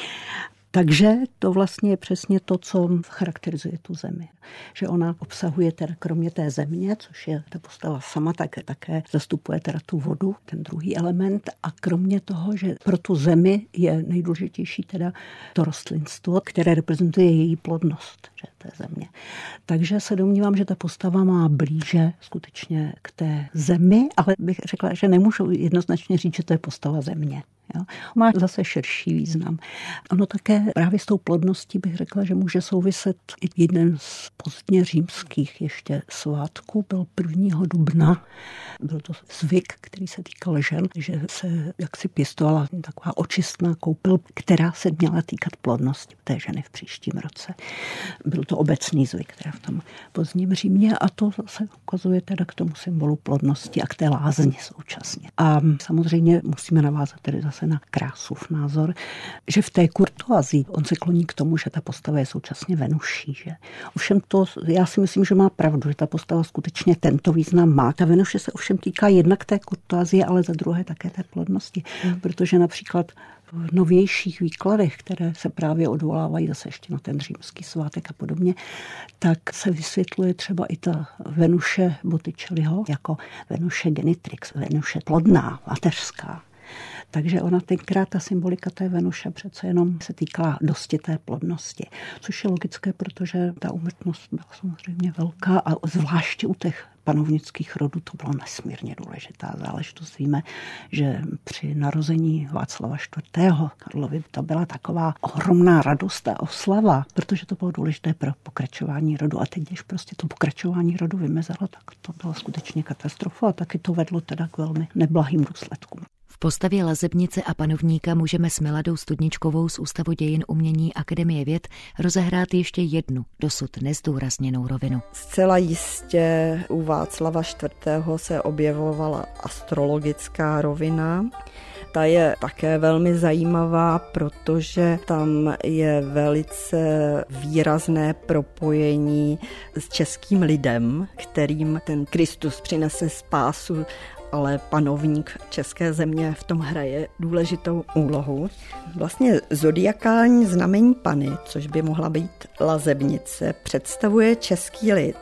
Takže to vlastně je přesně to, co charakterizuje tu zemi. Že ona obsahuje teda kromě té země, což je ta postava sama, také zastupuje teda tu vodu, ten druhý element. A kromě toho, že pro tu zemi je nejdůležitější teda to rostlinstvo, které reprezentuje její plodnost, že té země. Takže se domnívám, že ta postava má blíže skutečně k té zemi, ale bych řekla, že nemůžu jednoznačně říct, že to je postava země. Jo. Má zase širší význam. Ono také právě s tou plodností bych řekla, že může souviset i jeden z pozdně římských ještě svátků, byl 1. dubna. Byl to zvyk, který se týkal žen, že se jaksi pěstovala taková očistná koupel, která se měla týkat plodnosti té ženy v příštím roce. Byl to obecný zvyk, teda v tom pozdním Římě a to se ukazuje teda k tomu symbolu plodnosti a k té lázni současně. A samozřejmě musíme navázat tedy zase na Krásův názor, že v té kurtoazii on se kloní k tomu, že ta postava je současně Venuší. Že? Ovšem to, já si myslím, že má pravdu, že ta postava skutečně tento význam má. Ta Venuše se ovšem týká jednak té kurtoazie, ale za druhé také té plodnosti. Protože například v novějších výkladech, které se právě odvolávají zase ještě na ten římský svátek a podobně, tak se vysvětluje třeba i ta Venuše Botticelliho jako Venuše genitrix, Venuše plodná, mateřská. Takže ona tenkrát, ta symbolika té Venuše přece jenom se týkala dosti té plodnosti, což je logické, protože ta úmrtnost byla samozřejmě velká a zvláště u těch panovnických rodů to bylo nesmírně důležitá záležitost. Víme, že při narození Václava IV. Karlovi to byla taková ohromná radost a oslava, protože to bylo důležité pro pokračování rodu. A teď, když prostě to pokračování rodu vymezelo, tak to byla skutečně katastrofa a taky to vedlo teda k velmi neblahým důsledkům. V postavě lazebnice a panovníka můžeme s Miladou Studničkovou z Ústavu dějin umění Akademie věd rozehrát ještě jednu dosud nezdůrazněnou rovinu. Zcela jistě u Václava IV. Se objevovala astrologická rovina. Ta je také velmi zajímavá, protože tam je velice výrazné propojení s českým lidem, kterým ten Kristus přinese spásu, ale panovník české země v tom hraje důležitou úlohu. Vlastně zodiakální znamení Panny, což by mohla být lazebnice, představuje český lid.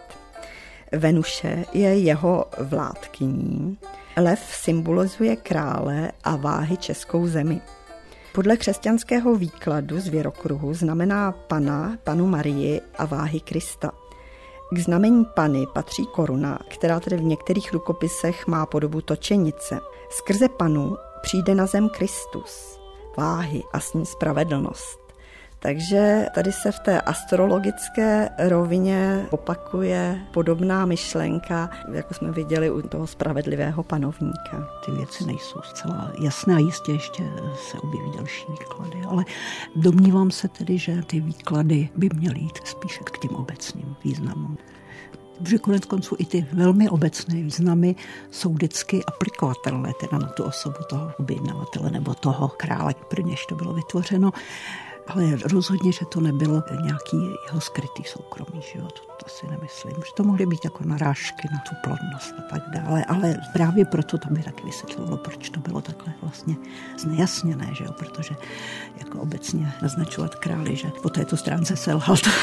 Venuše je jeho vládkyní. Lev symbolizuje krále a váhy českou zemi. Podle křesťanského výkladu zvěrokruhu znamená Panna, Pannu Marii a váhy Krista. K znamení Panny patří koruna, která tedy v některých rukopisech má podobu točenice. Skrze Pannu přijde na zem Kristus, váhy a s ním spravedlnost. Takže tady se v té astrologické rovině opakuje podobná myšlenka, jako jsme viděli u toho spravedlivého panovníka. Ty věci nejsou zcela jasné a jistě ještě se objeví další výklady, ale domnívám se tedy, že ty výklady by měly jít spíše k těm obecným významům. Protože konec konců i ty velmi obecné významy jsou vždycky aplikovatelné teda na tu osobu toho objednavatele nebo toho krále, pro něž to bylo vytvořeno. Ale rozhodně, že to nebyl nějaký jeho skrytý soukromý život. To si nemyslím. Že to mohly být jako narážky na tu plodnost a tak dále. Ale právě proto to by taky vysvětlovalo, proč to bylo takhle vlastně znejasněné, že jo? Protože jako obecně naznačovat králi, že po této stránce selhal, to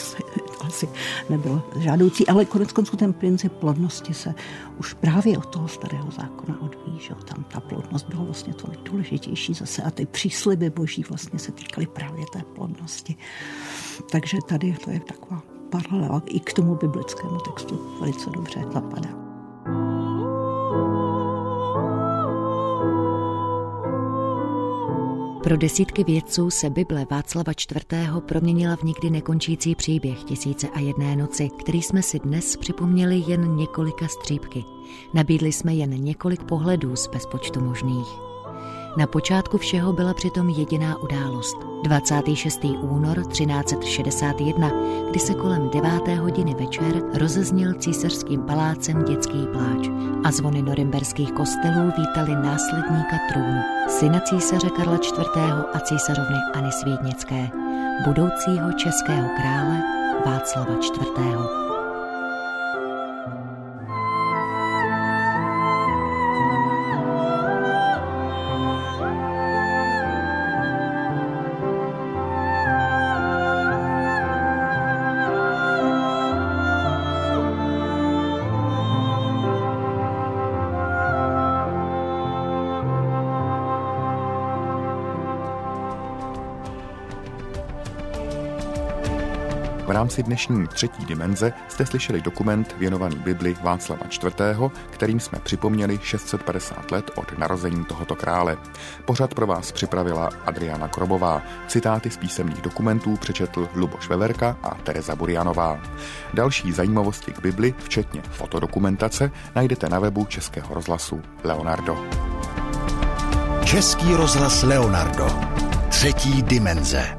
asi nebylo žádoucí. Ale konec konců ten princip plodnosti se už právě od toho starého zákona odvíjí, že jo? Tam ta plodnost byla vlastně to nejdůležitější zase a ty přísliby boží vlastně se týkaly právě té plodnosti. Takže tady to je taková paralela i k tomu biblickému textu velice dobře zapadá. Pro desítky vědců se Bible Václava IV. Proměnila v nikdy nekončící příběh 1001 noci, který jsme si dnes připomněli jen několika střípky. Nabídli jsme jen několik pohledů z bezpočtu možných. Na počátku všeho byla přitom jediná událost. 26. únor 1361, kdy se kolem 9. hodiny večer rozezněl císařským palácem dětský pláč a zvony norimberských kostelů vítali následníka trůnu, syna císaře Karla IV. A císařovny Anny Svídnické, budoucího českého krále Václava IV. V rámci dnešní třetí dimenze jste slyšeli dokument věnovaný Bibli Václava IV., kterým jsme připomněli 650 let od narození tohoto krále. Pořad pro vás připravila Adriana Krobová. Citáty z písemných dokumentů přečetl Luboš Veverka a Tereza Burianová. Další zajímavosti k Bibli, včetně fotodokumentace, najdete na webu Českého rozhlasu Leonardo. Český rozhlas Leonardo. Třetí dimenze.